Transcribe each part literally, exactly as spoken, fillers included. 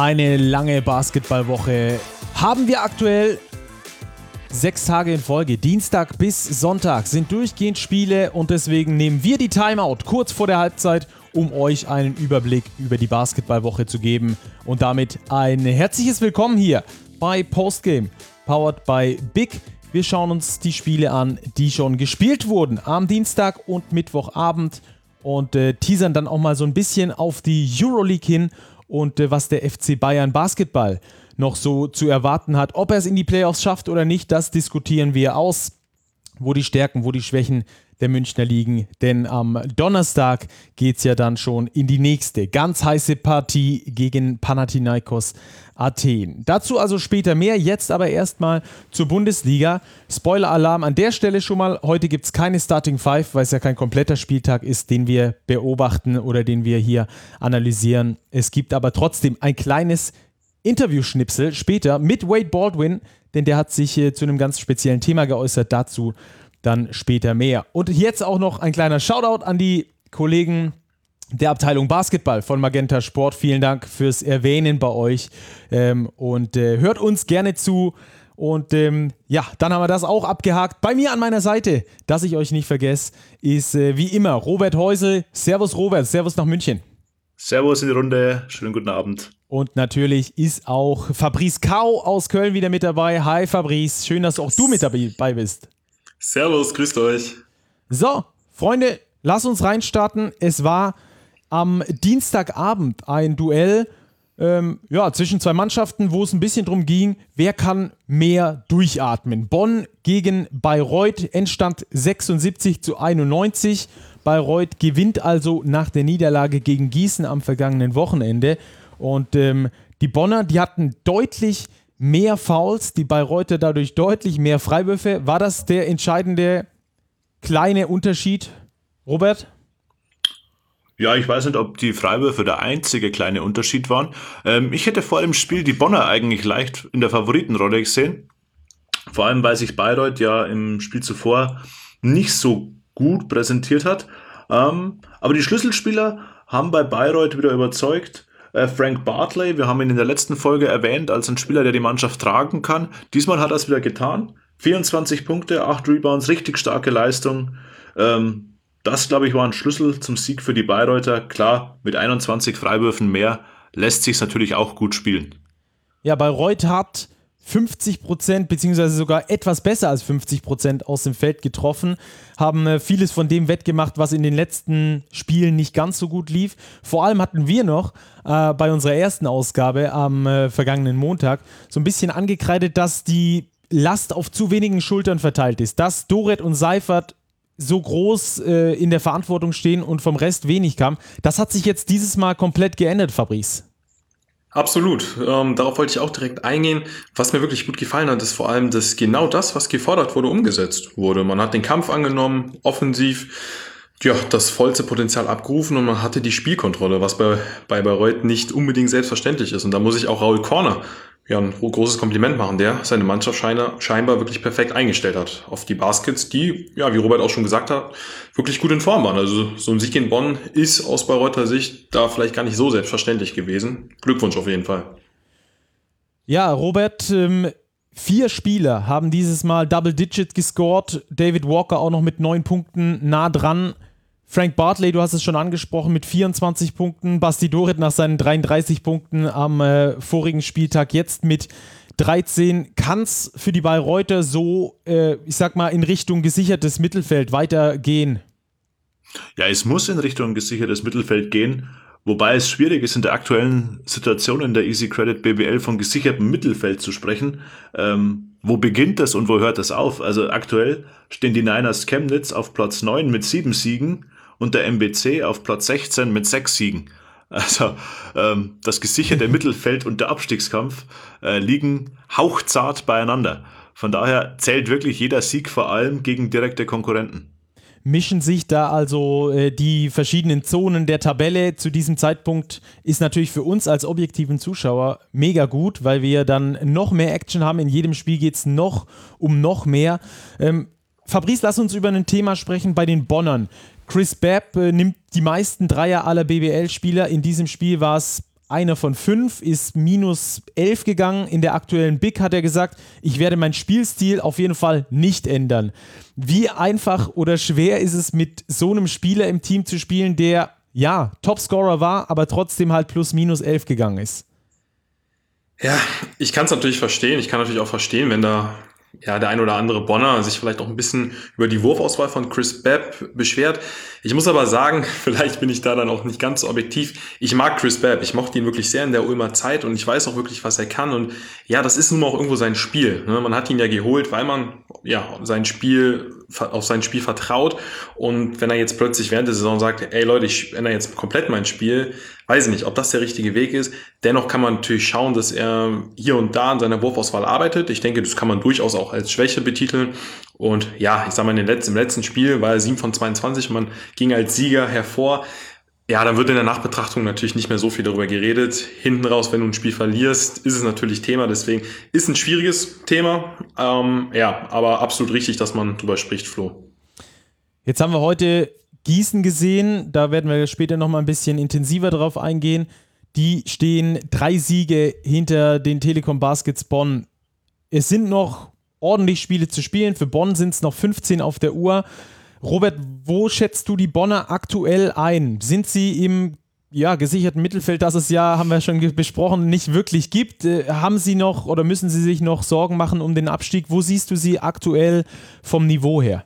Eine lange Basketballwoche haben wir aktuell. Sechs Tage in Folge, Dienstag bis Sonntag, sind durchgehend Spiele und deswegen nehmen wir die Timeout kurz vor der Halbzeit, um euch einen Überblick über die Basketballwoche zu geben. Und damit ein herzliches Willkommen hier bei Postgame, powered by Big. Wir schauen uns die Spiele an, die schon gespielt wurden am Dienstag und Mittwochabend und äh, teasern dann auch mal so ein bisschen auf die Euroleague hin und äh, was der F C Bayern Basketball noch so zu erwarten hat. Ob er es in die Playoffs schafft oder nicht, das diskutieren wir aus. Wo die Stärken, wo die Schwächen der Münchner liegen. Denn am Donnerstag geht es ja dann schon in die nächste ganz heiße Partie gegen Panathinaikos Athen. Dazu also später mehr, jetzt aber erstmal zur Bundesliga. Spoiler-Alarm an der Stelle schon mal. Heute gibt es keine Starting Five, weil es ja kein kompletter Spieltag ist, den wir beobachten oder den wir hier analysieren. Es gibt aber trotzdem ein kleines Interviewschnipsel später mit Wade Baldwin, denn der hat sich äh, zu einem ganz speziellen Thema geäußert, dazu dann später mehr. Und jetzt auch noch ein kleiner Shoutout an die Kollegen der Abteilung Basketball von Magenta Sport. Vielen Dank fürs Erwähnen bei euch ähm, und äh, hört uns gerne zu. Und ähm, ja, dann haben wir das auch abgehakt. Bei mir an meiner Seite, dass ich euch nicht vergesse, ist äh, wie immer Robert Heusel. Servus Robert, servus nach München. Servus in die Runde, schönen guten Abend. Und natürlich ist auch Fabrice Kau aus Köln wieder mit dabei. Hi Fabrice, schön, dass auch du mit dabei bist. Servus, grüßt euch. So, Freunde, lass uns reinstarten. Es war am Dienstagabend ein Duell ähm, ja, zwischen zwei Mannschaften, wo es ein bisschen drum ging, wer kann mehr durchatmen. Bonn gegen Bayreuth, Endstand sechsundsiebzig zu einundneunzig. Bayreuth gewinnt also nach der Niederlage gegen Gießen am vergangenen Wochenende. Und ähm, die Bonner, die hatten deutlich mehr Fouls, die Bayreuther dadurch deutlich mehr Freiwürfe. War das der entscheidende kleine Unterschied, Robert? Ja, ich weiß nicht, ob die Freiwürfe der einzige kleine Unterschied waren. Ähm, ich hätte vor dem Spiel die Bonner eigentlich leicht in der Favoritenrolle gesehen. Vor allem, weil sich Bayreuth ja im Spiel zuvor nicht so gut präsentiert hat. Ähm, aber die Schlüsselspieler haben bei Bayreuth wieder überzeugt. Frank Bartley, wir haben ihn in der letzten Folge erwähnt, als ein Spieler, der die Mannschaft tragen kann. Diesmal hat er es wieder getan. vierundzwanzig Punkte, acht Rebounds, richtig starke Leistung. Ähm, das, glaube ich, war ein Schlüssel zum Sieg für die Bayreuther. Klar, mit einundzwanzig Freiwürfen mehr lässt sich natürlich auch gut spielen. Ja, Bayreuth hat fünfzig Prozent, beziehungsweise sogar etwas besser als fünfzig Prozent aus dem Feld getroffen, haben äh, vieles von dem wettgemacht, was in den letzten Spielen nicht ganz so gut lief. Vor allem hatten wir noch äh, bei unserer ersten Ausgabe am äh, vergangenen Montag so ein bisschen angekreidet, dass die Last auf zu wenigen Schultern verteilt ist, dass Doret und Seifert so groß äh, in der Verantwortung stehen und vom Rest wenig kam. Das hat sich jetzt dieses Mal komplett geändert, Fabrice. Absolut. Ähm, darauf wollte ich auch direkt eingehen. Was mir wirklich gut gefallen hat, ist vor allem, dass genau das, was gefordert wurde, umgesetzt wurde. Man hat den Kampf angenommen, offensiv, ja, das vollste Potenzial abgerufen und man hatte die Spielkontrolle, was bei, bei Bayreuth nicht unbedingt selbstverständlich ist. Und da muss ich auch Raul Korner ja ein großes Kompliment machen, der seine Mannschaft scheinbar wirklich perfekt eingestellt hat auf die Baskets, die, ja, wie Robert auch schon gesagt hat, wirklich gut in Form waren. Also so ein Sieg in Bonn ist aus Bayreuther Sicht da vielleicht gar nicht so selbstverständlich gewesen. Glückwunsch auf jeden Fall. Ja, Robert, ähm, vier Spieler haben dieses Mal Double Digit gescored. David Walker auch noch mit neun Punkten nah dran. Frank Bartley, du hast es schon angesprochen, mit vierundzwanzig Punkten. Basti Doret nach seinen dreiunddreißig Punkten am äh, vorigen Spieltag jetzt mit dreizehn. Kann es für die Bayreuther so, äh, ich sag mal, in Richtung gesichertes Mittelfeld weitergehen? Ja, es muss in Richtung gesichertes Mittelfeld gehen, wobei es schwierig ist, in der aktuellen Situation in der Easy Credit B B L von gesichertem Mittelfeld zu sprechen. Ähm, wo beginnt das und wo hört das auf? Also aktuell stehen die Niners Chemnitz auf Platz neun mit sieben Siegen und der M B C auf Platz sechzehn mit sechs Siegen. Also ähm, das gesicherte Mittelfeld und der Abstiegskampf äh, liegen hauchzart beieinander. Von daher zählt wirklich jeder Sieg vor allem gegen direkte Konkurrenten. Mischen sich da also äh, die verschiedenen Zonen der Tabelle. Zu diesem Zeitpunkt ist natürlich für uns als objektiven Zuschauer mega gut, weil wir dann noch mehr Action haben. In jedem Spiel geht es noch um noch mehr. Ähm, Fabrice, lass uns über ein Thema sprechen bei den Bonnern. Chris Babb äh, nimmt die meisten Dreier aller B B L-Spieler. In diesem Spiel war es einer von fünf, ist minus elf gegangen. In der aktuellen Big hat er gesagt, ich werde meinen Spielstil auf jeden Fall nicht ändern. Wie einfach oder schwer ist es, mit so einem Spieler im Team zu spielen, der, ja, Topscorer war, aber trotzdem halt plus minus elf gegangen ist? Ja, ich kann es natürlich verstehen. Ich kann natürlich auch verstehen, wenn da ja der ein oder andere Bonner sich vielleicht auch ein bisschen über die Wurfauswahl von Chris Babb beschwert. Ich muss aber sagen, vielleicht bin ich da dann auch nicht ganz so objektiv. Ich mag Chris Babb. Ich mochte ihn wirklich sehr in der Ulmer Zeit und ich weiß auch wirklich, was er kann. Und ja, das ist nun mal auch irgendwo sein Spiel. Man hat ihn ja geholt, weil man ja sein Spiel auf sein Spiel vertraut. Und wenn er jetzt plötzlich während der Saison sagt, ey Leute, ich ändere jetzt komplett mein Spiel, weiß ich nicht, ob das der richtige Weg ist. Dennoch kann man natürlich schauen, dass er hier und da an seiner Wurfauswahl arbeitet. Ich denke, das kann man durchaus auch als Schwäche betiteln. Und ja, ich sag mal, in den letzten, im letzten Spiel war er sieben von zweiundzwanzig und man ging als Sieger hervor. Ja, dann wird in der Nachbetrachtung natürlich nicht mehr so viel darüber geredet. Hinten raus, wenn du ein Spiel verlierst, ist es natürlich Thema. Deswegen ist ein schwieriges Thema. Ähm, ja, aber absolut richtig, dass man drüber spricht, Flo. Jetzt haben wir heute Gießen gesehen. Da werden wir später noch mal ein bisschen intensiver drauf eingehen. Die stehen drei Siege hinter den Telekom Baskets Bonn. Es sind noch ordentlich Spiele zu spielen. Für Bonn sind es noch fünfzehn auf der Uhr. Robert, wo schätzt du die Bonner aktuell ein? Sind sie im ja, gesicherten Mittelfeld, das es ja, haben wir schon ge- besprochen, nicht wirklich gibt? Äh, haben sie noch oder müssen sie sich noch Sorgen machen um den Abstieg? Wo siehst du sie aktuell vom Niveau her?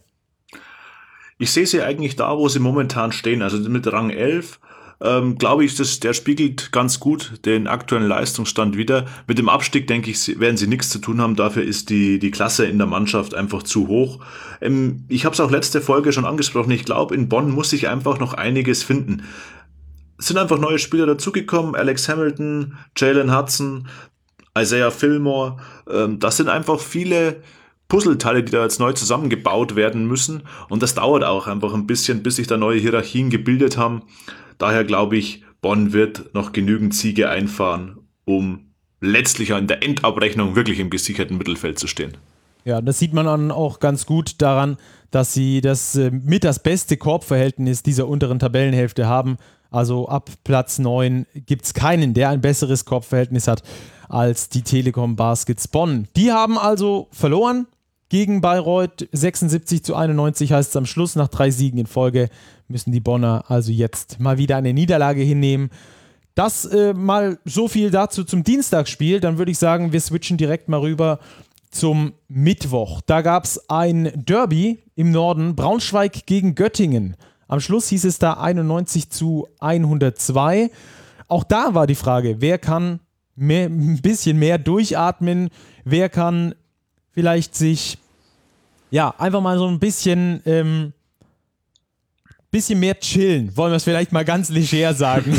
Ich sehe sie eigentlich da, wo sie momentan stehen. Also mit Rang elf, ähm, glaube ich, das, der spiegelt ganz gut den aktuellen Leistungsstand wider. Mit dem Abstieg, denke ich, werden sie nichts zu tun haben. Dafür ist die, die Klasse in der Mannschaft einfach zu hoch. Ähm, ich habe es auch letzte Folge schon angesprochen. Ich glaube, in Bonn muss sich einfach noch einiges finden. Es sind einfach neue Spieler dazugekommen. Alex Hamilton, Jalen Hudson, Isaiah Fillmore. Ähm, das sind einfach viele Puzzleteile, die da jetzt neu zusammengebaut werden müssen. Und das dauert auch einfach ein bisschen, bis sich da neue Hierarchien gebildet haben. Daher glaube ich, Bonn wird noch genügend Siege einfahren, um letztlich in der Endabrechnung wirklich im gesicherten Mittelfeld zu stehen. Ja, das sieht man dann auch ganz gut daran, dass sie das äh, mit das beste Korbverhältnis dieser unteren Tabellenhälfte haben. Also ab Platz neun gibt es keinen, der ein besseres Korbverhältnis hat als die Telekom Baskets Bonn. Die haben also verloren gegen Bayreuth. sechsundsiebzig zu einundneunzig heißt es am Schluss. Nach drei Siegen in Folge müssen die Bonner also jetzt mal wieder eine Niederlage hinnehmen. Das äh, mal so viel dazu zum Dienstagsspiel. Dann würde ich sagen, wir switchen direkt mal rüber zum Mittwoch. Da gab es ein Derby im Norden, Braunschweig gegen Göttingen. Am Schluss hieß es da einundneunzig zu hundertzwei. Auch da war die Frage, wer kann mehr, ein bisschen mehr durchatmen, wer kann vielleicht sich ja einfach mal so ein bisschen ähm, bisschen mehr chillen, wollen wir es vielleicht mal ganz leger sagen.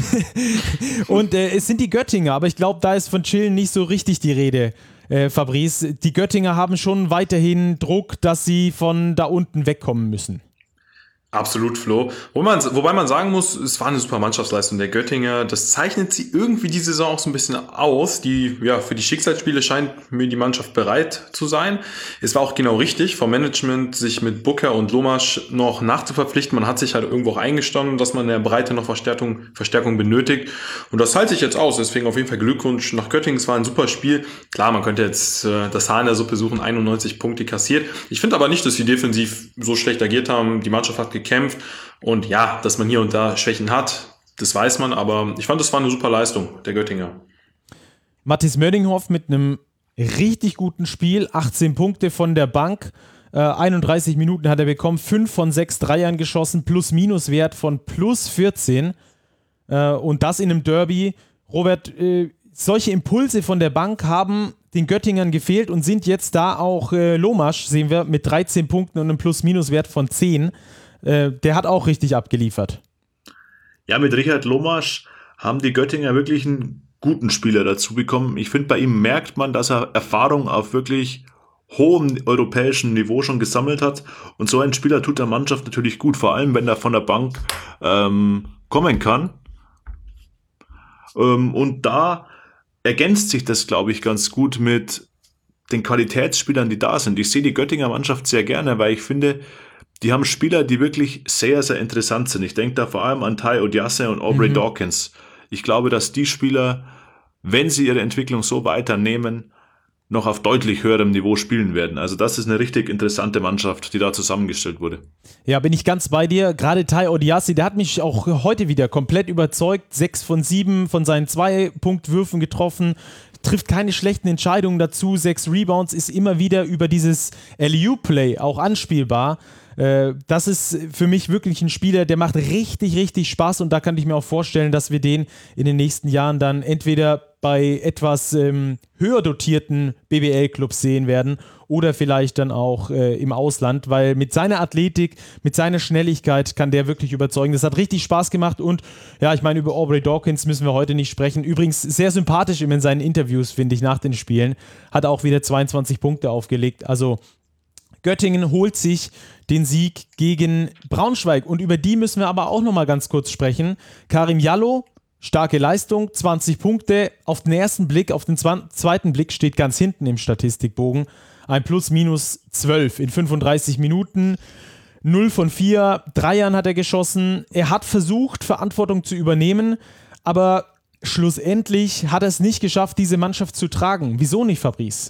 Und äh, es sind die Göttinger, aber ich glaube, da ist von chillen nicht so richtig die Rede, äh, Fabrice. Die Göttinger haben schon weiterhin Druck, dass sie von da unten wegkommen müssen. Absolut, Flo. Wo man, wobei man sagen muss, es war eine super Mannschaftsleistung der Göttinger. Das zeichnet sie irgendwie die Saison auch so ein bisschen aus. Die, ja, für die Schicksalsspiele scheint mir die Mannschaft bereit zu sein. Es war auch genau richtig vom Management, sich mit Booker und Lomasch noch nachzuverpflichten. Man hat sich halt irgendwo auch eingestanden, dass man in der Breite noch Verstärkung, Verstärkung benötigt. Und das zahlt sich jetzt aus. Deswegen auf jeden Fall Glückwunsch nach Göttingen. Es war ein super Spiel. Klar, man könnte jetzt äh, das Haar in der Suppe suchen, einundneunzig Punkte kassiert. Ich finde aber nicht, dass sie defensiv so schlecht agiert haben. Die Mannschaft hat gekämpft und ja, dass man hier und da Schwächen hat, das weiß man, aber ich fand, das war eine super Leistung der Göttinger. Mathis Mördinghoff mit einem richtig guten Spiel, achtzehn Punkte von der Bank, äh, einunddreißig Minuten hat er bekommen, fünf von sechs Dreiern geschossen, Plus-Minus-Wert von plus vierzehn äh, und das in einem Derby. Robert, äh, solche Impulse von der Bank haben den Göttingern gefehlt und sind jetzt da auch äh, Lomasch, sehen wir, mit dreizehn Punkten und einem Plus-Minus-Wert von zehn. Äh, der hat auch richtig abgeliefert. Ja, mit Richard Lomasch haben die Göttinger wirklich einen guten Spieler dazu bekommen. Ich finde, bei ihm merkt man, dass er Erfahrung auf wirklich hohem europäischen Niveau schon gesammelt hat. Und so ein Spieler tut der Mannschaft natürlich gut, vor allem wenn er von der Bank ähm, kommen kann. Ähm, und da ergänzt sich das, glaube ich, ganz gut mit den Qualitätsspielern, die da sind. Ich sehe die Göttinger Mannschaft sehr gerne, weil ich finde, die haben Spieler, die wirklich sehr, sehr interessant sind. Ich denke da vor allem an Ty Odiasse und Aubrey mhm. Dawkins. Ich glaube, dass die Spieler, wenn sie ihre Entwicklung so weiternehmen, noch auf deutlich höherem Niveau spielen werden. Also das ist eine richtig interessante Mannschaft, die da zusammengestellt wurde. Ja, bin ich ganz bei dir. Gerade Tai Odiasi, der hat mich auch heute wieder komplett überzeugt. Sechs von sieben von seinen Zwei-Punkt-Würfen getroffen, trifft keine schlechten Entscheidungen dazu. Sechs Rebounds, ist immer wieder über dieses Alley-oop-Play auch anspielbar. Das ist für mich wirklich ein Spieler, der macht richtig, richtig Spaß und da kann ich mir auch vorstellen, dass wir den in den nächsten Jahren dann entweder bei etwas ähm, höher dotierten B B L-Clubs sehen werden oder vielleicht dann auch äh, im Ausland, weil mit seiner Athletik, mit seiner Schnelligkeit kann der wirklich überzeugen. Das hat richtig Spaß gemacht und ja, ich meine, über Aubrey Dawkins müssen wir heute nicht sprechen. Übrigens sehr sympathisch in seinen Interviews, finde ich, nach den Spielen. Hat auch wieder zweiundzwanzig Punkte aufgelegt, also Göttingen holt sich den Sieg gegen Braunschweig und über die müssen wir aber auch nochmal ganz kurz sprechen. Karim Jallo, starke Leistung, zwanzig Punkte. Auf den ersten Blick, auf den zweiten Blick steht ganz hinten im Statistikbogen ein Plus-Minus zwölf in fünfunddreißig Minuten. null von vier Dreiern hat er geschossen. Er hat versucht, Verantwortung zu übernehmen, aber schlussendlich hat er es nicht geschafft, diese Mannschaft zu tragen. Wieso nicht, Fabrice?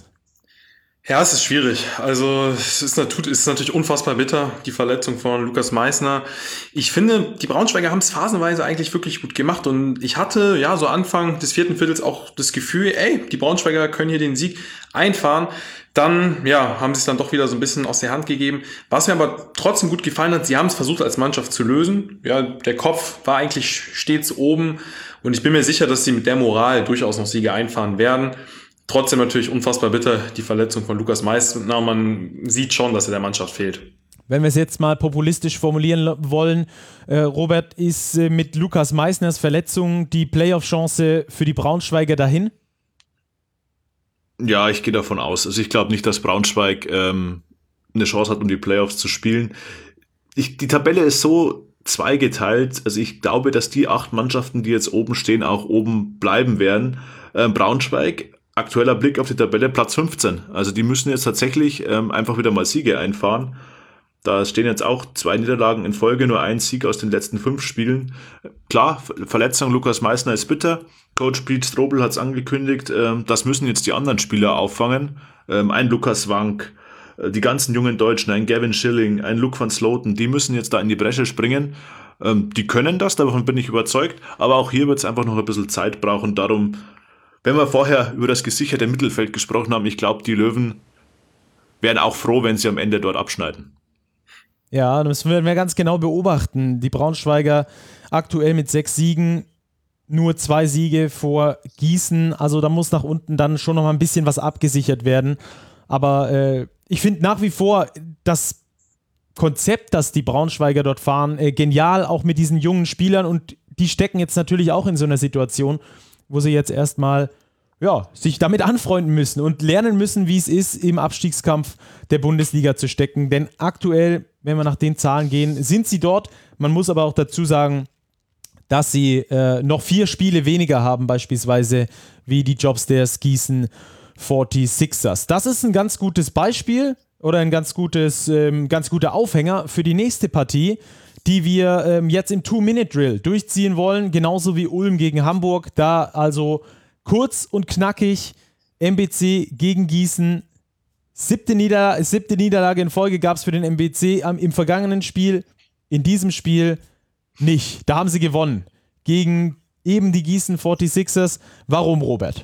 Ja, es ist schwierig. Also es ist, es ist natürlich unfassbar bitter, die Verletzung von Lukas Meissner. Ich finde, die Braunschweiger haben es phasenweise eigentlich wirklich gut gemacht und ich hatte ja so Anfang des vierten Viertels auch das Gefühl, ey, die Braunschweiger können hier den Sieg einfahren. Dann ja, haben sie es dann doch wieder so ein bisschen aus der Hand gegeben. Was mir aber trotzdem gut gefallen hat, sie haben es versucht als Mannschaft zu lösen. Ja, der Kopf war eigentlich stets oben und ich bin mir sicher, dass sie mit der Moral durchaus noch Siege einfahren werden. Trotzdem natürlich unfassbar bitter, die Verletzung von Lukas Meissner. Man sieht schon, dass er der Mannschaft fehlt. Wenn wir es jetzt mal populistisch formulieren wollen, äh, Robert, ist äh, mit Lukas Meissners Verletzung die Playoff-Chance für die Braunschweiger dahin? Ja, ich gehe davon aus. Also ich glaube nicht, dass Braunschweig ähm, eine Chance hat, um die Playoffs zu spielen. Ich, die Tabelle ist so zweigeteilt. Also ich glaube, dass die acht Mannschaften, die jetzt oben stehen, auch oben bleiben werden. Ähm, Braunschweig, aktueller Blick auf die Tabelle, Platz fünfzehn. Also die müssen jetzt tatsächlich ähm, einfach wieder mal Siege einfahren. Da stehen jetzt auch zwei Niederlagen in Folge, nur ein Sieg aus den letzten fünf Spielen. Klar, Verletzung Lukas Meissner ist bitter. Coach Pete Strobel hat es angekündigt. Ähm, das müssen jetzt die anderen Spieler auffangen. Ähm, ein Lukas Wank, äh, die ganzen jungen Deutschen, ein Gavin Schilling, ein Luke van Sloten, die müssen jetzt da in die Bresche springen. Ähm, die können das, davon bin ich überzeugt. Aber auch hier wird es einfach noch ein bisschen Zeit brauchen. Darum, wenn wir vorher über das gesicherte Mittelfeld gesprochen haben, ich glaube, die Löwen wären auch froh, wenn sie am Ende dort abschneiden. Ja, das werden wir ganz genau beobachten. Die Braunschweiger aktuell mit sechs Siegen, nur zwei Siege vor Gießen. Also da muss nach unten dann schon noch mal ein bisschen was abgesichert werden. Aber äh, ich finde nach wie vor das Konzept, das die Braunschweiger dort fahren, äh, genial, auch mit diesen jungen Spielern. Und die stecken jetzt natürlich auch in so einer Situation, wo sie jetzt erstmal ja, sich damit anfreunden müssen und lernen müssen, wie es ist, im Abstiegskampf der Bundesliga zu stecken. Denn aktuell, wenn wir nach den Zahlen gehen, sind sie dort. Man muss aber auch dazu sagen, dass sie äh, noch vier Spiele weniger haben, beispielsweise wie die Jobstairs Gießen forty-sixers. Das ist ein ganz gutes Beispiel oder ein ganz gutes, ähm, ganz guter Aufhänger für die nächste Partie, die wir ähm, jetzt im Two-Minute-Drill durchziehen wollen, genauso wie Ulm gegen Hamburg. Da also kurz und knackig, M B C gegen Gießen. Siebte, Nieder- siebte Niederlage in Folge gab es für den M B C am, im vergangenen Spiel. In diesem Spiel nicht. Da haben sie gewonnen. Gegen eben die Gießen forty-sixers. Warum, Robert?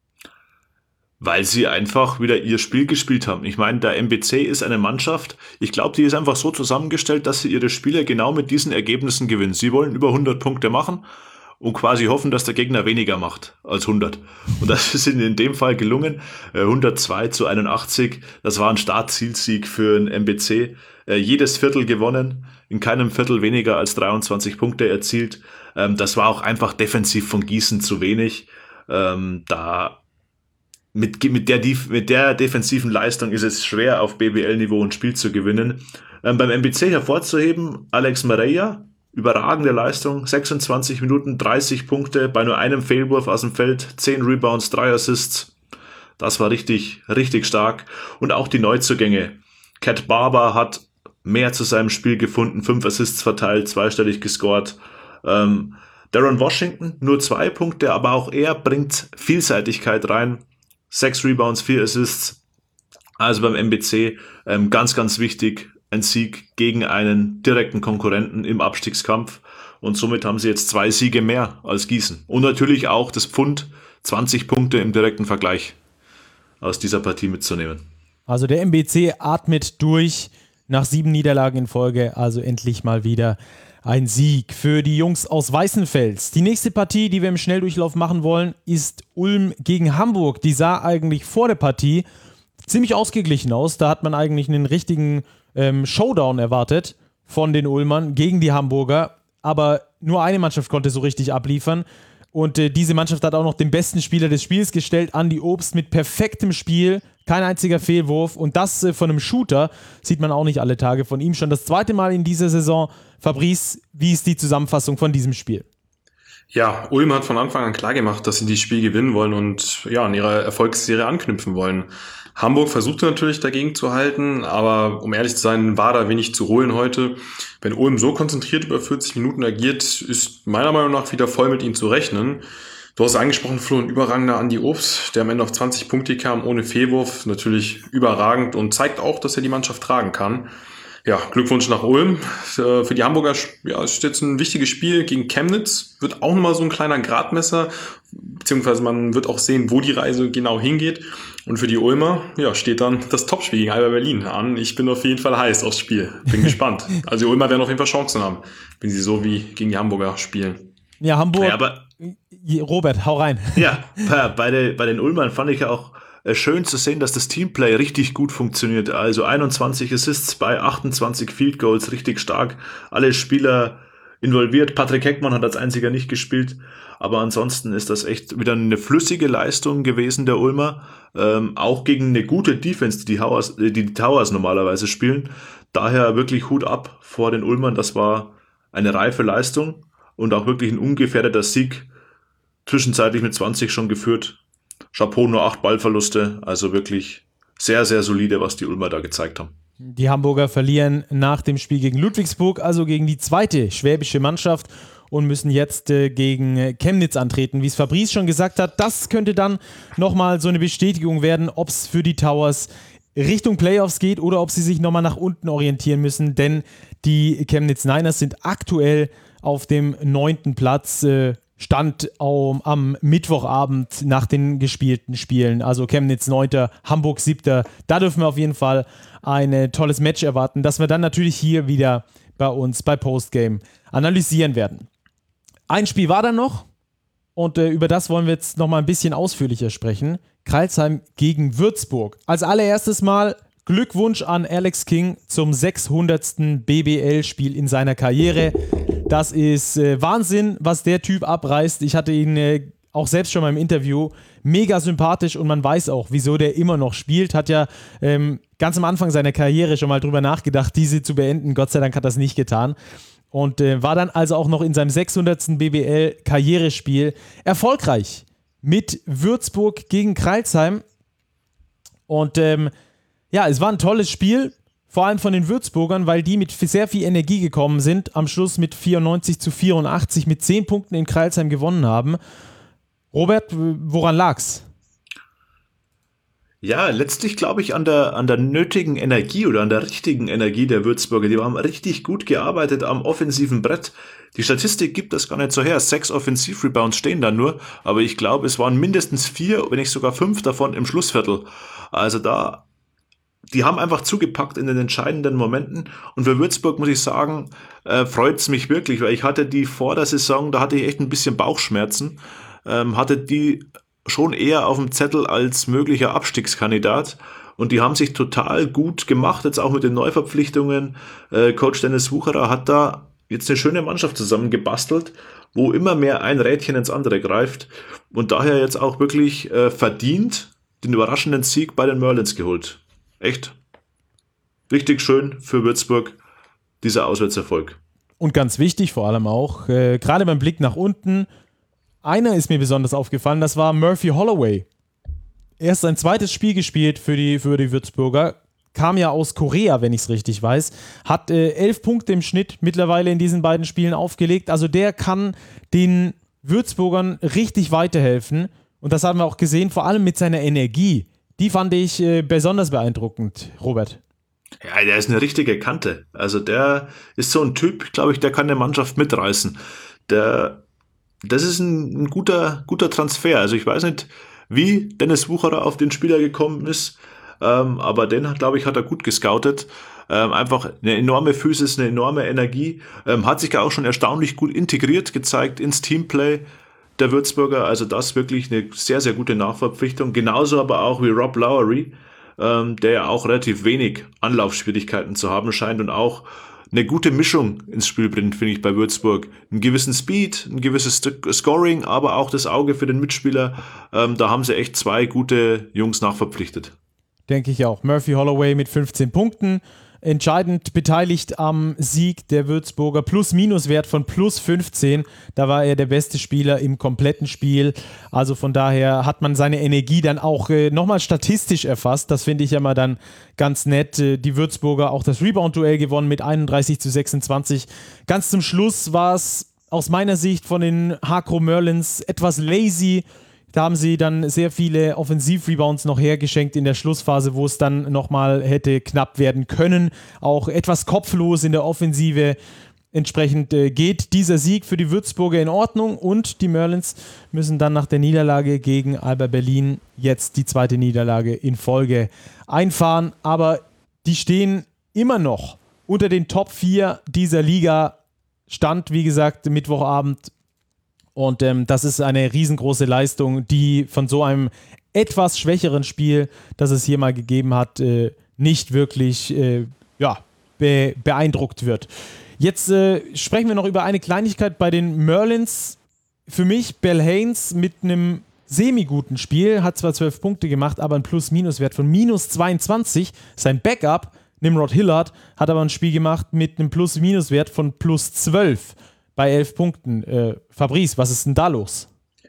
Weil sie einfach wieder ihr Spiel gespielt haben. Ich meine, der M B C ist eine Mannschaft, ich glaube, die ist einfach so zusammengestellt, dass sie ihre Spiele genau mit diesen Ergebnissen gewinnen. Sie wollen über hundert Punkte machen und quasi hoffen, dass der Gegner weniger macht als hundert. Und das ist ihnen in dem Fall gelungen. hundertzwei zu einundachtzig, das war ein Startzielsieg für den M B C. Jedes Viertel gewonnen, in keinem Viertel weniger als dreiundzwanzig Punkte erzielt. Das war auch einfach defensiv von Gießen zu wenig. Da mit, mit, der, mit der defensiven Leistung ist es schwer, auf B B L-Niveau ein Spiel zu gewinnen. Beim M B C hervorzuheben, Alex Mareia, überragende Leistung, sechsundzwanzig Minuten, dreißig Punkte, bei nur einem Fehlwurf aus dem Feld, zehn Rebounds, drei Assists. Das war richtig, richtig stark. Und auch die Neuzugänge. Cat Barber hat mehr zu seinem Spiel gefunden, fünf Assists verteilt, zweistellig gescored. Ähm, Darren Washington nur zwei Punkte, aber auch er bringt Vielseitigkeit rein. Sechs Rebounds, vier Assists. Also beim M B C ähm, ganz, ganz wichtig, ein Sieg gegen einen direkten Konkurrenten im Abstiegskampf. Und somit haben sie jetzt zwei Siege mehr als Gießen. Und natürlich auch das Pfund, zwanzig Punkte im direkten Vergleich aus dieser Partie mitzunehmen. Also der M B C atmet durch nach sieben Niederlagen in Folge, also endlich mal wieder ein Sieg für die Jungs aus Weißenfels. Die nächste Partie, die wir im Schnelldurchlauf machen wollen, ist Ulm gegen Hamburg. Die sah eigentlich vor der Partie ziemlich ausgeglichen aus. Da hat man eigentlich einen richtigen ähm, Showdown erwartet von den Ulmern gegen die Hamburger. Aber nur eine Mannschaft konnte so richtig abliefern. Und äh, diese Mannschaft hat auch noch den besten Spieler des Spiels gestellt, Andi Obst, mit perfektem Spiel. Kein einziger Fehlwurf. Und das äh, von einem Shooter sieht man auch nicht alle Tage von ihm. Schon das zweite Mal in dieser Saison. Fabrice, wie ist die Zusammenfassung von diesem Spiel? Ja, Ulm hat von Anfang an klar gemacht, dass sie dieses Spiel gewinnen wollen und ja, an ihrer Erfolgsserie anknüpfen wollen. Hamburg versuchte natürlich dagegen zu halten, aber um ehrlich zu sein, war da wenig zu holen heute. Wenn Ulm so konzentriert über vierzig Minuten agiert, ist meiner Meinung nach wieder voll mit ihnen zu rechnen. Du hast angesprochen, Flo, ein überragender Andi Obst, der am Ende auf zwanzig Punkte kam, ohne Fehlwurf, natürlich überragend und zeigt auch, dass er die Mannschaft tragen kann. Ja, Glückwunsch nach Ulm. Für die Hamburger ja, ist jetzt ein wichtiges Spiel gegen Chemnitz. Wird auch nochmal so ein kleiner Gradmesser, beziehungsweise man wird auch sehen, wo die Reise genau hingeht. Und für die Ulmer ja, steht dann das Topspiel gegen Alba Berlin an. Ich bin auf jeden Fall heiß aufs Spiel. Bin gespannt. Also die Ulmer werden auf jeden Fall Chancen haben, wenn sie so wie gegen die Hamburger spielen. Ja, Hamburg. Ja, aber Robert, hau rein. Ja, bei, der, bei den Ulmern fand ich ja auch schön zu sehen, dass das Teamplay richtig gut funktioniert. Also einundzwanzig Assists bei achtundzwanzig Field Goals, richtig stark. Alle Spieler involviert. Patrick Heckmann hat als einziger nicht gespielt. Aber ansonsten ist das echt wieder eine flüssige Leistung gewesen der Ulmer. Ähm, auch gegen eine gute Defense, die die Towers, die, die Towers normalerweise spielen. Daher wirklich Hut ab vor den Ulmern. Das war eine reife Leistung und auch wirklich ein ungefährdeter Sieg. Zwischenzeitlich mit zwanzig schon geführt. Chapeau, nur acht Ballverluste, also wirklich sehr, sehr solide, was die Ulmer da gezeigt haben. Die Hamburger verlieren nach dem Spiel gegen Ludwigsburg, also gegen die zweite schwäbische Mannschaft und müssen jetzt äh, gegen Chemnitz antreten. Wie es Fabrice schon gesagt hat, das könnte dann nochmal so eine Bestätigung werden, ob es für die Towers Richtung Playoffs geht oder ob sie sich nochmal nach unten orientieren müssen, denn die Chemnitz Niners sind aktuell auf dem neunten Platz, äh, Stand um, am Mittwochabend nach den gespielten Spielen. Also Chemnitz neunter, Hamburg siebter. Da dürfen wir auf jeden Fall ein tolles Match erwarten, das wir dann natürlich hier wieder bei uns bei Postgame analysieren werden. Ein Spiel war dann noch und äh, über das wollen wir jetzt nochmal ein bisschen ausführlicher sprechen. Crailsheim gegen Würzburg. Als allererstes Mal Glückwunsch an Alex King zum sechshundertsten B B L-Spiel in seiner Karriere. Das ist äh, Wahnsinn, was der Typ abreißt. Ich hatte ihn äh, auch selbst schon mal im Interview. Mega sympathisch und man weiß auch, wieso der immer noch spielt. Hat ja ähm, ganz am Anfang seiner Karriere schon mal drüber nachgedacht, diese zu beenden. Gott sei Dank hat er das nicht getan. Und äh, war dann also auch noch in seinem sechshundertsten B B L-Karrierespiel erfolgreich mit Würzburg gegen Crailsheim. Und ähm, ja, es war ein tolles Spiel. Vor allem von den Würzburgern, weil die mit sehr viel Energie gekommen sind, am Schluss mit vierundneunzig zu vierundachtzig mit zehn Punkten in Crailsheim gewonnen haben. Robert, woran lag's? Ja, letztlich glaube ich an der, an der nötigen Energie oder an der richtigen Energie der Würzburger. Die haben richtig gut gearbeitet am offensiven Brett. Die Statistik gibt das gar nicht so her. Sechs Offensiv-Rebounds stehen da nur, aber ich glaube, es waren mindestens vier, wenn nicht sogar fünf davon im Schlussviertel. Also da die haben einfach zugepackt in den entscheidenden Momenten und für Würzburg, muss ich sagen, äh, freut es mich wirklich, weil ich hatte die vor der Saison, da hatte ich echt ein bisschen Bauchschmerzen, ähm, hatte die schon eher auf dem Zettel als möglicher Abstiegskandidat und die haben sich total gut gemacht, jetzt auch mit den Neuverpflichtungen. Äh, Coach Dennis Wucherer hat da jetzt eine schöne Mannschaft zusammengebastelt, wo immer mehr ein Rädchen ins andere greift und daher jetzt auch wirklich äh, verdient den überraschenden Sieg bei den Merlins geholt. Echt richtig schön für Würzburg, dieser Auswärtserfolg. Und ganz wichtig vor allem auch, äh, gerade beim Blick nach unten, einer ist mir besonders aufgefallen, das war Murphy Holloway. Er hat sein zweites Spiel gespielt für die, für die Würzburger, kam ja aus Korea, wenn ich es richtig weiß, hat äh, elf Punkte im Schnitt mittlerweile in diesen beiden Spielen aufgelegt. Also der kann den Würzburgern richtig weiterhelfen. Und das haben wir auch gesehen, vor allem mit seiner Energie. Die fand ich äh, besonders beeindruckend, Robert. Ja, der ist eine richtige Kante. Also der ist so ein Typ, glaube ich, der kann eine Mannschaft mitreißen. Der, das ist ein, ein guter, guter Transfer. Also ich weiß nicht, wie Dennis Wucherer auf den Spieler gekommen ist, ähm, aber den, glaube ich, hat er gut gescoutet. Ähm, einfach eine enorme Physis, eine enorme Energie. Ähm, hat sich auch schon erstaunlich gut integriert, gezeigt ins Teamplay der Würzburger. Also das wirklich eine sehr, sehr gute Nachverpflichtung. Genauso aber auch wie Rob Lowery, ähm, der ja auch relativ wenig Anlaufschwierigkeiten zu haben scheint und auch eine gute Mischung ins Spiel bringt, finde ich, bei Würzburg. Einen gewissen Speed, ein gewisses Scoring, aber auch das Auge für den Mitspieler. Ähm, da haben sie echt zwei gute Jungs nachverpflichtet. Denke ich auch. Murphy Holloway mit fünfzehn Punkten. Entscheidend beteiligt am Sieg der Würzburger. Plus-Minus-Wert von plus fünfzehn. Da war er der beste Spieler im kompletten Spiel. Also von daher hat man seine Energie dann auch äh, nochmal statistisch erfasst. Das finde ich ja mal dann ganz nett. Äh, die Würzburger auch das Rebound-Duell gewonnen mit einunddreißig zu sechsundzwanzig. Ganz zum Schluss war es aus meiner Sicht von den Hakro Merlins etwas lazy. Da haben sie dann sehr viele Offensiv-Rebounds noch hergeschenkt in der Schlussphase, wo es dann nochmal hätte knapp werden können. Auch etwas kopflos in der Offensive. Entsprechend äh, geht dieser Sieg für die Würzburger in Ordnung und die Merlins müssen dann nach der Niederlage gegen Alba Berlin jetzt die zweite Niederlage in Folge einfahren. Aber die stehen immer noch unter den Top vier dieser Liga. Stand, wie gesagt, Mittwochabend. Und ähm, das ist eine riesengroße Leistung, die von so einem etwas schwächeren Spiel, das es hier mal gegeben hat, äh, nicht wirklich äh, ja, be- beeindruckt wird. Jetzt äh, sprechen wir noch über eine Kleinigkeit bei den Merlins. Für mich Bell Haynes mit einem semi-guten Spiel, hat zwar zwölf Punkte gemacht, aber einen Plus-Minus-Wert von minus zweiundzwanzig. Sein Backup, Nimrod Hillard, hat aber ein Spiel gemacht mit einem Plus-Minus-Wert von plus zwölf. Bei elf Punkten. Äh, Fabrice, was ist denn da los?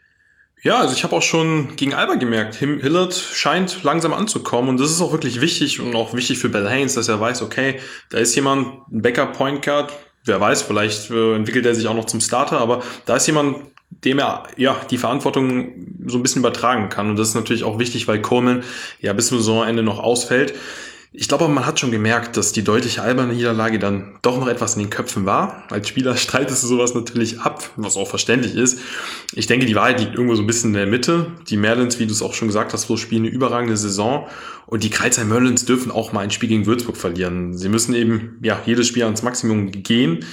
Ja, also ich habe auch schon gegen Alba gemerkt, Hillard scheint langsam anzukommen und das ist auch wirklich wichtig und auch wichtig für Bell Haynes, dass er weiß, okay, da ist jemand, ein Backup-Point Guard, wer weiß, vielleicht äh, entwickelt er sich auch noch zum Starter, aber da ist jemand, dem er ja die Verantwortung so ein bisschen übertragen kann und das ist natürlich auch wichtig, weil Coleman ja bis zum Saisonende noch ausfällt. Ich glaube aber, man hat schon gemerkt, dass die deutliche Alba-Niederlage dann doch noch etwas in den Köpfen war. Als Spieler streitest du sowas natürlich ab, was auch verständlich ist. Ich denke, die Wahrheit liegt irgendwo so ein bisschen in der Mitte. Die Merlins, wie du es auch schon gesagt hast, spielen eine überragende Saison. Und die Kreilsheim Merlins dürfen auch mal ein Spiel gegen Würzburg verlieren. Sie müssen eben ja jedes Spiel ans Maximum gehen.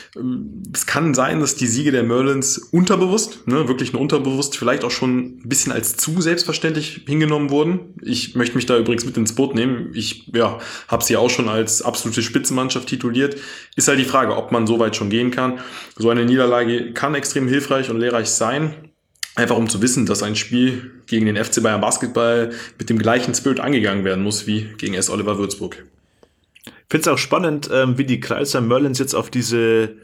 Es kann sein, dass die Siege der Merlins unterbewusst, ne, wirklich nur unterbewusst, vielleicht auch schon ein bisschen als zu selbstverständlich hingenommen wurden. Ich möchte mich da übrigens mit ins Boot nehmen. Ich ja, habe sie auch schon als absolute Spitzenmannschaft tituliert. Ist halt die Frage, ob man so weit schon gehen kann. So eine Niederlage kann extrem hilfreich und lehrreich sein. Einfach um zu wissen, dass ein Spiel gegen den F C Bayern Basketball mit dem gleichen Spirit angegangen werden muss wie gegen S. Oliver Würzburg. Ich finde es auch spannend, ähm, wie die Kreilsheim Merlins jetzt auf diese,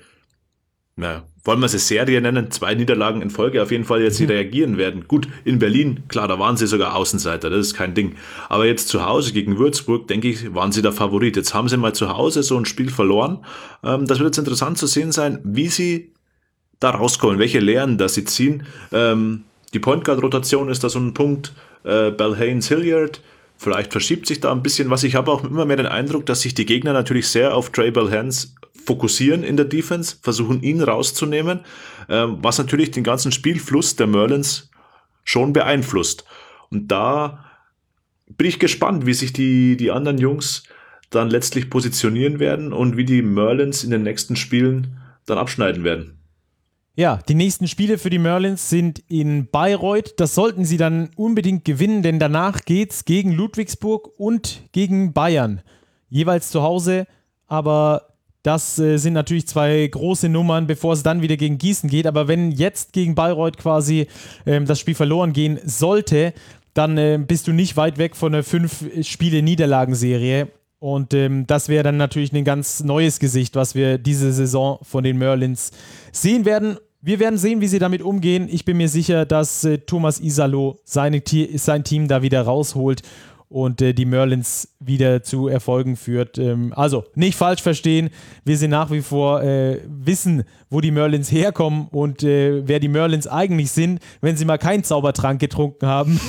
na, wollen wir sie Serie nennen, zwei Niederlagen in Folge auf jeden Fall jetzt mhm. reagieren werden. Gut, in Berlin, klar, da waren sie sogar Außenseiter, das ist kein Ding. Aber jetzt zu Hause gegen Würzburg, denke ich, waren sie der Favorit. Jetzt haben sie mal zu Hause so ein Spiel verloren. Ähm, das wird jetzt interessant zu sehen sein, wie sie da rauskommen, welche Lehren da sie ziehen. Ähm, die Point Guard Rotation ist da so ein Punkt. Äh, Bell Haynes, Hilliard, vielleicht verschiebt sich da ein bisschen was. Ich habe auch immer mehr den Eindruck, dass sich die Gegner natürlich sehr auf Trey Bell Haynes fokussieren in der Defense, versuchen ihn rauszunehmen, ähm, was natürlich den ganzen Spielfluss der Merlins schon beeinflusst. Und da bin ich gespannt, wie sich die, die anderen Jungs dann letztlich positionieren werden und wie die Merlins in den nächsten Spielen dann abschneiden werden. Ja, die nächsten Spiele für die Merlins sind in Bayreuth. Das sollten sie dann unbedingt gewinnen, denn danach geht's gegen Ludwigsburg und gegen Bayern. Jeweils zu Hause, aber das äh, sind natürlich zwei große Nummern, bevor es dann wieder gegen Gießen geht. Aber wenn jetzt gegen Bayreuth quasi ähm, das Spiel verloren gehen sollte, dann äh, bist du nicht weit weg von einer fünf-Spiele-Niederlagenserie. Und ähm, das wäre dann natürlich ein ganz neues Gesicht, was wir diese Saison von den Merlins sehen werden. Wir werden sehen, wie sie damit umgehen. Ich bin mir sicher, dass äh, Thomas Isalo seine, sein Team da wieder rausholt und äh, die Merlins wieder zu Erfolgen führt. Ähm, also nicht falsch verstehen, wir sind nach wie vor äh, wissen, wo die Merlins herkommen und äh, wer die Merlins eigentlich sind, wenn sie mal keinen Zaubertrank getrunken haben.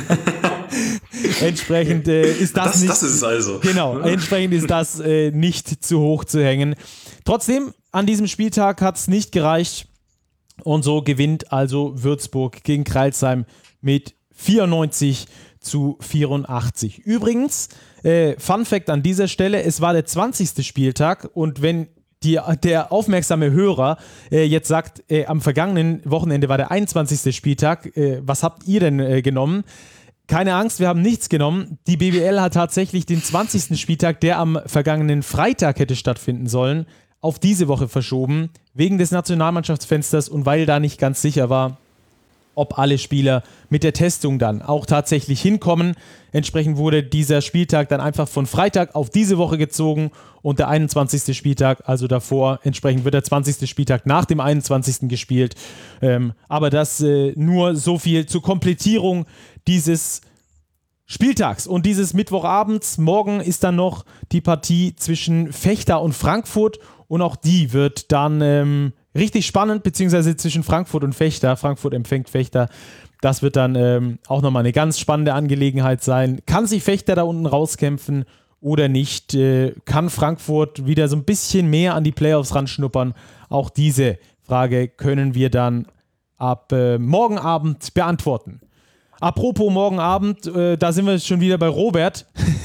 Entsprechend äh, ist das, das nicht... Das ist es also. Genau, entsprechend ist das äh, nicht zu hoch zu hängen. Trotzdem, an diesem Spieltag hat es nicht gereicht und so gewinnt also Würzburg gegen Crailsheim mit vierundneunzig zu vierundachtzig. Übrigens, äh, Fun Fact an dieser Stelle, es war der zwanzigste Spieltag und wenn die, der aufmerksame Hörer äh, jetzt sagt, äh, am vergangenen Wochenende war der einundzwanzigste Spieltag, äh, was habt ihr denn äh, genommen? Keine Angst, wir haben nichts genommen. Die B B L hat tatsächlich den zwanzigsten Spieltag, der am vergangenen Freitag hätte stattfinden sollen, auf diese Woche verschoben, wegen des Nationalmannschaftsfensters und weil da nicht ganz sicher war, ob alle Spieler mit der Testung dann auch tatsächlich hinkommen. Entsprechend wurde dieser Spieltag dann einfach von Freitag auf diese Woche gezogen und der einundzwanzigste Spieltag, also davor, entsprechend wird der zwanzigste Spieltag nach dem einundzwanzigsten gespielt. Ähm, aber das äh, nur so viel zur Komplettierung dieses Spieltags und dieses Mittwochabends. Morgen ist dann noch die Partie zwischen Vechta und Frankfurt und auch die wird dann ähm, richtig spannend, beziehungsweise zwischen Frankfurt und Vechta. Frankfurt empfängt Vechta. Das wird dann ähm, auch nochmal eine ganz spannende Angelegenheit sein. Kann sich Vechta da unten rauskämpfen oder nicht? Äh, kann Frankfurt wieder so ein bisschen mehr an die Playoffs ranschnuppern? Auch diese Frage können wir dann ab äh, morgen Abend beantworten. Apropos morgen Abend, äh, da sind wir schon wieder bei Robert.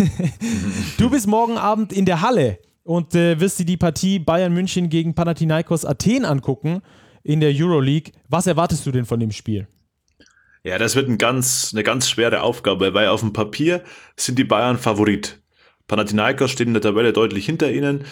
Du bist morgen Abend in der Halle und äh, wirst dir die Partie Bayern München gegen Panathinaikos Athen angucken in der Euroleague. Was erwartest du denn von dem Spiel? Ja, das wird ein ganz, eine ganz schwere Aufgabe, weil auf dem Papier sind die Bayern Favorit. Panathinaikos steht in der Tabelle deutlich hinter ihnen.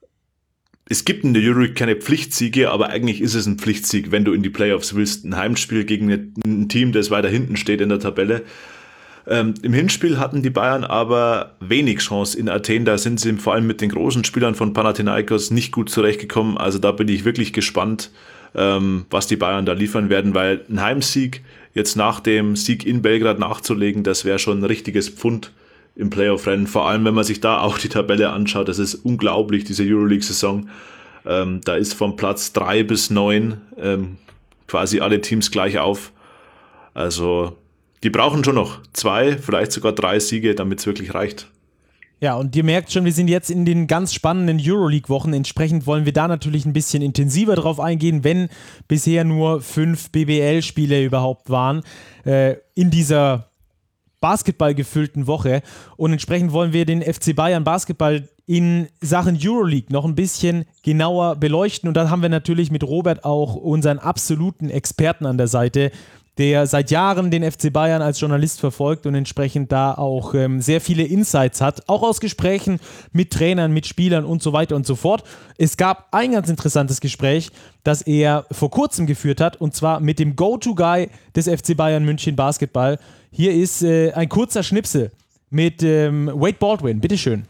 Es gibt in der Euroleague keine Pflichtsiege, aber eigentlich ist es ein Pflichtsieg, wenn du in die Playoffs willst. Ein Heimspiel gegen ein Team, das weiter hinten steht in der Tabelle. Ähm, Im Hinspiel hatten die Bayern aber wenig Chance in Athen. Da sind sie vor allem mit den großen Spielern von Panathinaikos nicht gut zurechtgekommen. Also da bin ich wirklich gespannt, ähm, was die Bayern da liefern werden, weil ein Heimsieg jetzt nach dem Sieg in Belgrad nachzulegen, das wäre schon ein richtiges Pfund im Playoff-Rennen, vor allem wenn man sich da auch die Tabelle anschaut. Das ist unglaublich, diese Euroleague-Saison. Ähm, da ist von Platz drei bis neun ähm, quasi alle Teams gleich auf. Also die brauchen schon noch zwei, vielleicht sogar drei Siege, damit es wirklich reicht. Ja, und ihr merkt schon, wir sind jetzt in den ganz spannenden Euroleague-Wochen. Entsprechend wollen wir da natürlich ein bisschen intensiver drauf eingehen, wenn bisher nur fünf B B L-Spiele überhaupt waren äh, in dieser Basketball gefüllten Woche und entsprechend wollen wir den F C Bayern Basketball in Sachen Euroleague noch ein bisschen genauer beleuchten und da haben wir natürlich mit Robert auch unseren absoluten Experten an der Seite, der seit Jahren den F C Bayern als Journalist verfolgt und entsprechend da auch ähm, sehr viele Insights hat, auch aus Gesprächen mit Trainern, mit Spielern und so weiter und so fort. Es gab ein ganz interessantes Gespräch, das er vor kurzem geführt hat und zwar mit dem Go-To-Guy des F C Bayern München Basketball. Hier ist äh, ein kurzer Schnipsel mit ähm, Wade Baldwin. Bitteschön.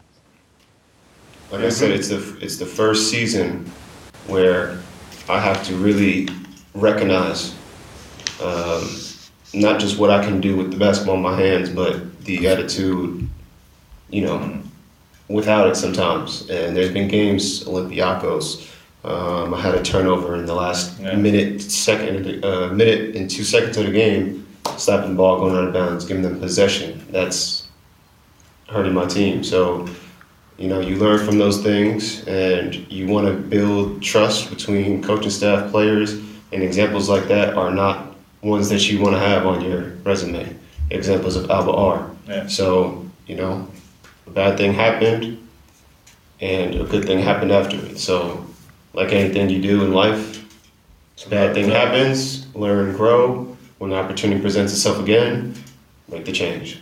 Like I said, it's the, it's the first season where I have to really recognize um, not just what I can do with the basketball in my hands, but the attitude, you know, without it sometimes. And there's been games, Olympiacos, um, I had a turnover in the last yeah. minute, second, uh, minute and two seconds of the game, stopping the ball, going out of bounds, giving them possession. That's hurting my team. So, you know, you learn from those things and you want to build trust between coaching staff, players, and examples like that are not ones that you want to have on your resume. Examples of Alba are. Yeah. So, you know, a bad thing happened and a good thing happened after it. So, like anything you do in life, a bad thing happens, learn and grow. When the opportunity presents itself again, make the change.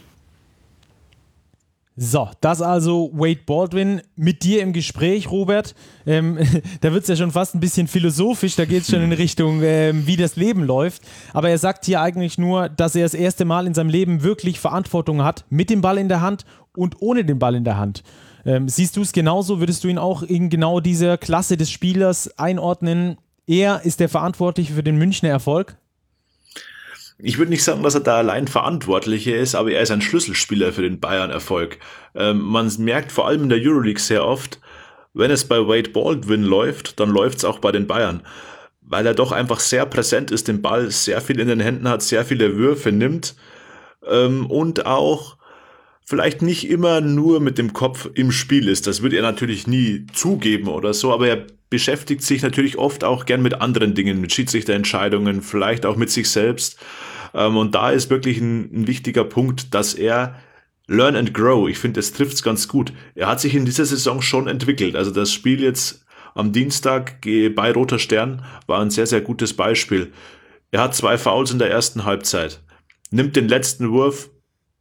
So, das also Wade Baldwin mit dir im Gespräch, Robert. Ähm, da wird es ja schon fast ein bisschen philosophisch, da geht es schon in Richtung, ähm, wie das Leben läuft. Aber er sagt hier eigentlich nur, dass er das erste Mal in seinem Leben wirklich Verantwortung hat, mit dem Ball in der Hand und ohne den Ball in der Hand. Ähm, siehst du es genauso? Würdest du ihn auch in genau dieser Klasse des Spielers einordnen? Er ist der Verantwortliche für den Münchner Erfolg? Ich würde nicht sagen, dass er da allein Verantwortlicher ist, aber er ist ein Schlüsselspieler für den Bayern-Erfolg. Ähm, man merkt vor allem in der Euroleague sehr oft, wenn es bei Wade Baldwin läuft, dann läuft es auch bei den Bayern. Weil er doch einfach sehr präsent ist, den Ball sehr viel in den Händen hat, sehr viele Würfe nimmt ähm, und auch vielleicht nicht immer nur mit dem Kopf im Spiel ist. Das würde er natürlich nie zugeben oder so, aber er beschäftigt sich natürlich oft auch gern mit anderen Dingen, mit Schiedsrichterentscheidungen, vielleicht auch mit sich selbst. Ähm, und da ist wirklich ein, ein wichtiger Punkt, dass er learn and grow. Ich finde, das trifft's ganz gut. Er hat sich in dieser Saison schon entwickelt. Also das Spiel jetzt am Dienstag bei Roter Stern war ein sehr, sehr gutes Beispiel. Er hat zwei Fouls in der ersten Halbzeit, nimmt den letzten Wurf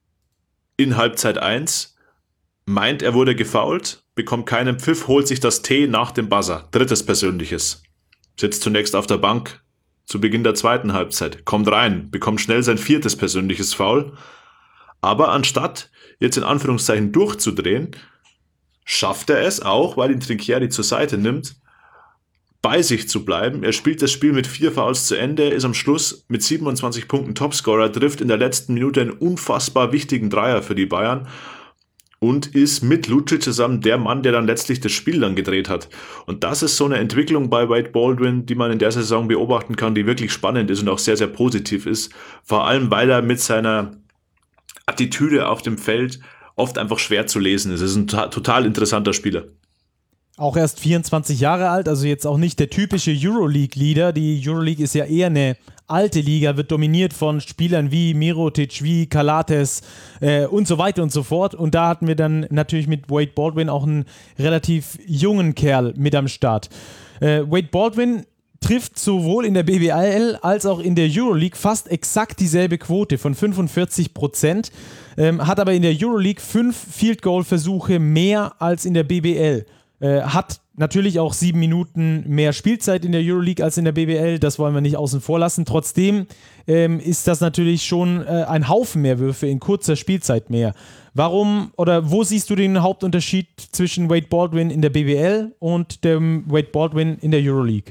in Halbzeit eins, meint, er wurde gefoult, bekommt keinen Pfiff, holt sich das T nach dem Buzzer, drittes Persönliches. Sitzt zunächst auf der Bank zu Beginn der zweiten Halbzeit, kommt rein, bekommt schnell sein viertes persönliches Foul, aber anstatt jetzt in Anführungszeichen durchzudrehen, schafft er es auch, weil ihn Trinchieri zur Seite nimmt, bei sich zu bleiben. Er spielt das Spiel mit vier Fouls zu Ende, ist am Schluss mit siebenundzwanzig Punkten Topscorer, trifft in der letzten Minute einen unfassbar wichtigen Dreier für die Bayern und ist mit Lucic zusammen der Mann, der dann letztlich das Spiel dann gedreht hat. Und das ist so eine Entwicklung bei Wade Baldwin, die man in der Saison beobachten kann, die wirklich spannend ist und auch sehr, sehr positiv ist. Vor allem, weil er mit seiner Attitüde auf dem Feld oft einfach schwer zu lesen ist. Es ist ein total interessanter Spieler. Auch erst vierundzwanzig Jahre alt, also jetzt auch nicht der typische Euroleague-Leader. Die Euroleague ist ja eher eine alte Liga, wird dominiert von Spielern wie Mirotic, wie Kalates äh, und so weiter und so fort. Und da hatten wir dann natürlich mit Wade Baldwin auch einen relativ jungen Kerl mit am Start. Äh, Wade Baldwin trifft sowohl in der B B L als auch in der Euroleague fast exakt dieselbe Quote von fünfundvierzig Prozent, ähm, hat aber in der Euroleague fünf Field-Goal-Versuche mehr als in der B B L. Äh, hat natürlich auch sieben Minuten mehr Spielzeit in der Euroleague als in der B B L, das wollen wir nicht außen vor lassen. Trotzdem ähm, ist das natürlich schon äh, ein Haufen mehr Würfe in kurzer Spielzeit mehr. Warum oder wo siehst du den Hauptunterschied zwischen Wade Baldwin in der B B L und dem Wade Baldwin in der Euroleague?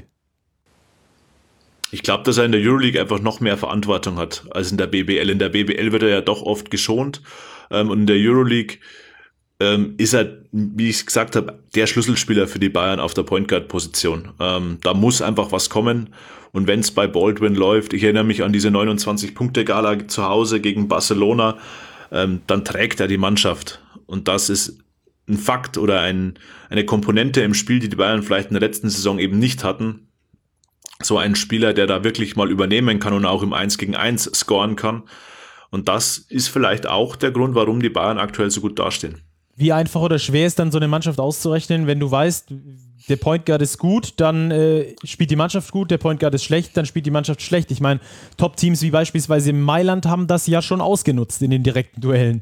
Ich glaube, dass er in der Euroleague einfach noch mehr Verantwortung hat als in der B B L. In der B B L wird er ja doch oft geschont ähm, und in der Euroleague ähm, ist er, wie ich gesagt habe, der Schlüsselspieler für die Bayern auf der Point Guard Position. Ähm, da muss einfach was kommen und wenn es bei Baldwin läuft, ich erinnere mich an diese neunundzwanzig-Punkte-Gala zu Hause gegen Barcelona, ähm, dann trägt er die Mannschaft und das ist ein Fakt oder ein, eine Komponente im Spiel, die die Bayern vielleicht in der letzten Saison eben nicht hatten. So ein Spieler, der da wirklich mal übernehmen kann und auch im eins gegen eins scoren kann. Und das ist vielleicht auch der Grund, warum die Bayern aktuell so gut dastehen. Wie einfach oder schwer ist dann so eine Mannschaft auszurechnen, wenn du weißt, der Point Guard ist gut, dann äh, spielt die Mannschaft gut, der Point Guard ist schlecht, dann spielt die Mannschaft schlecht. Ich meine, Top-Teams wie beispielsweise Mailand haben das ja schon ausgenutzt in den direkten Duellen.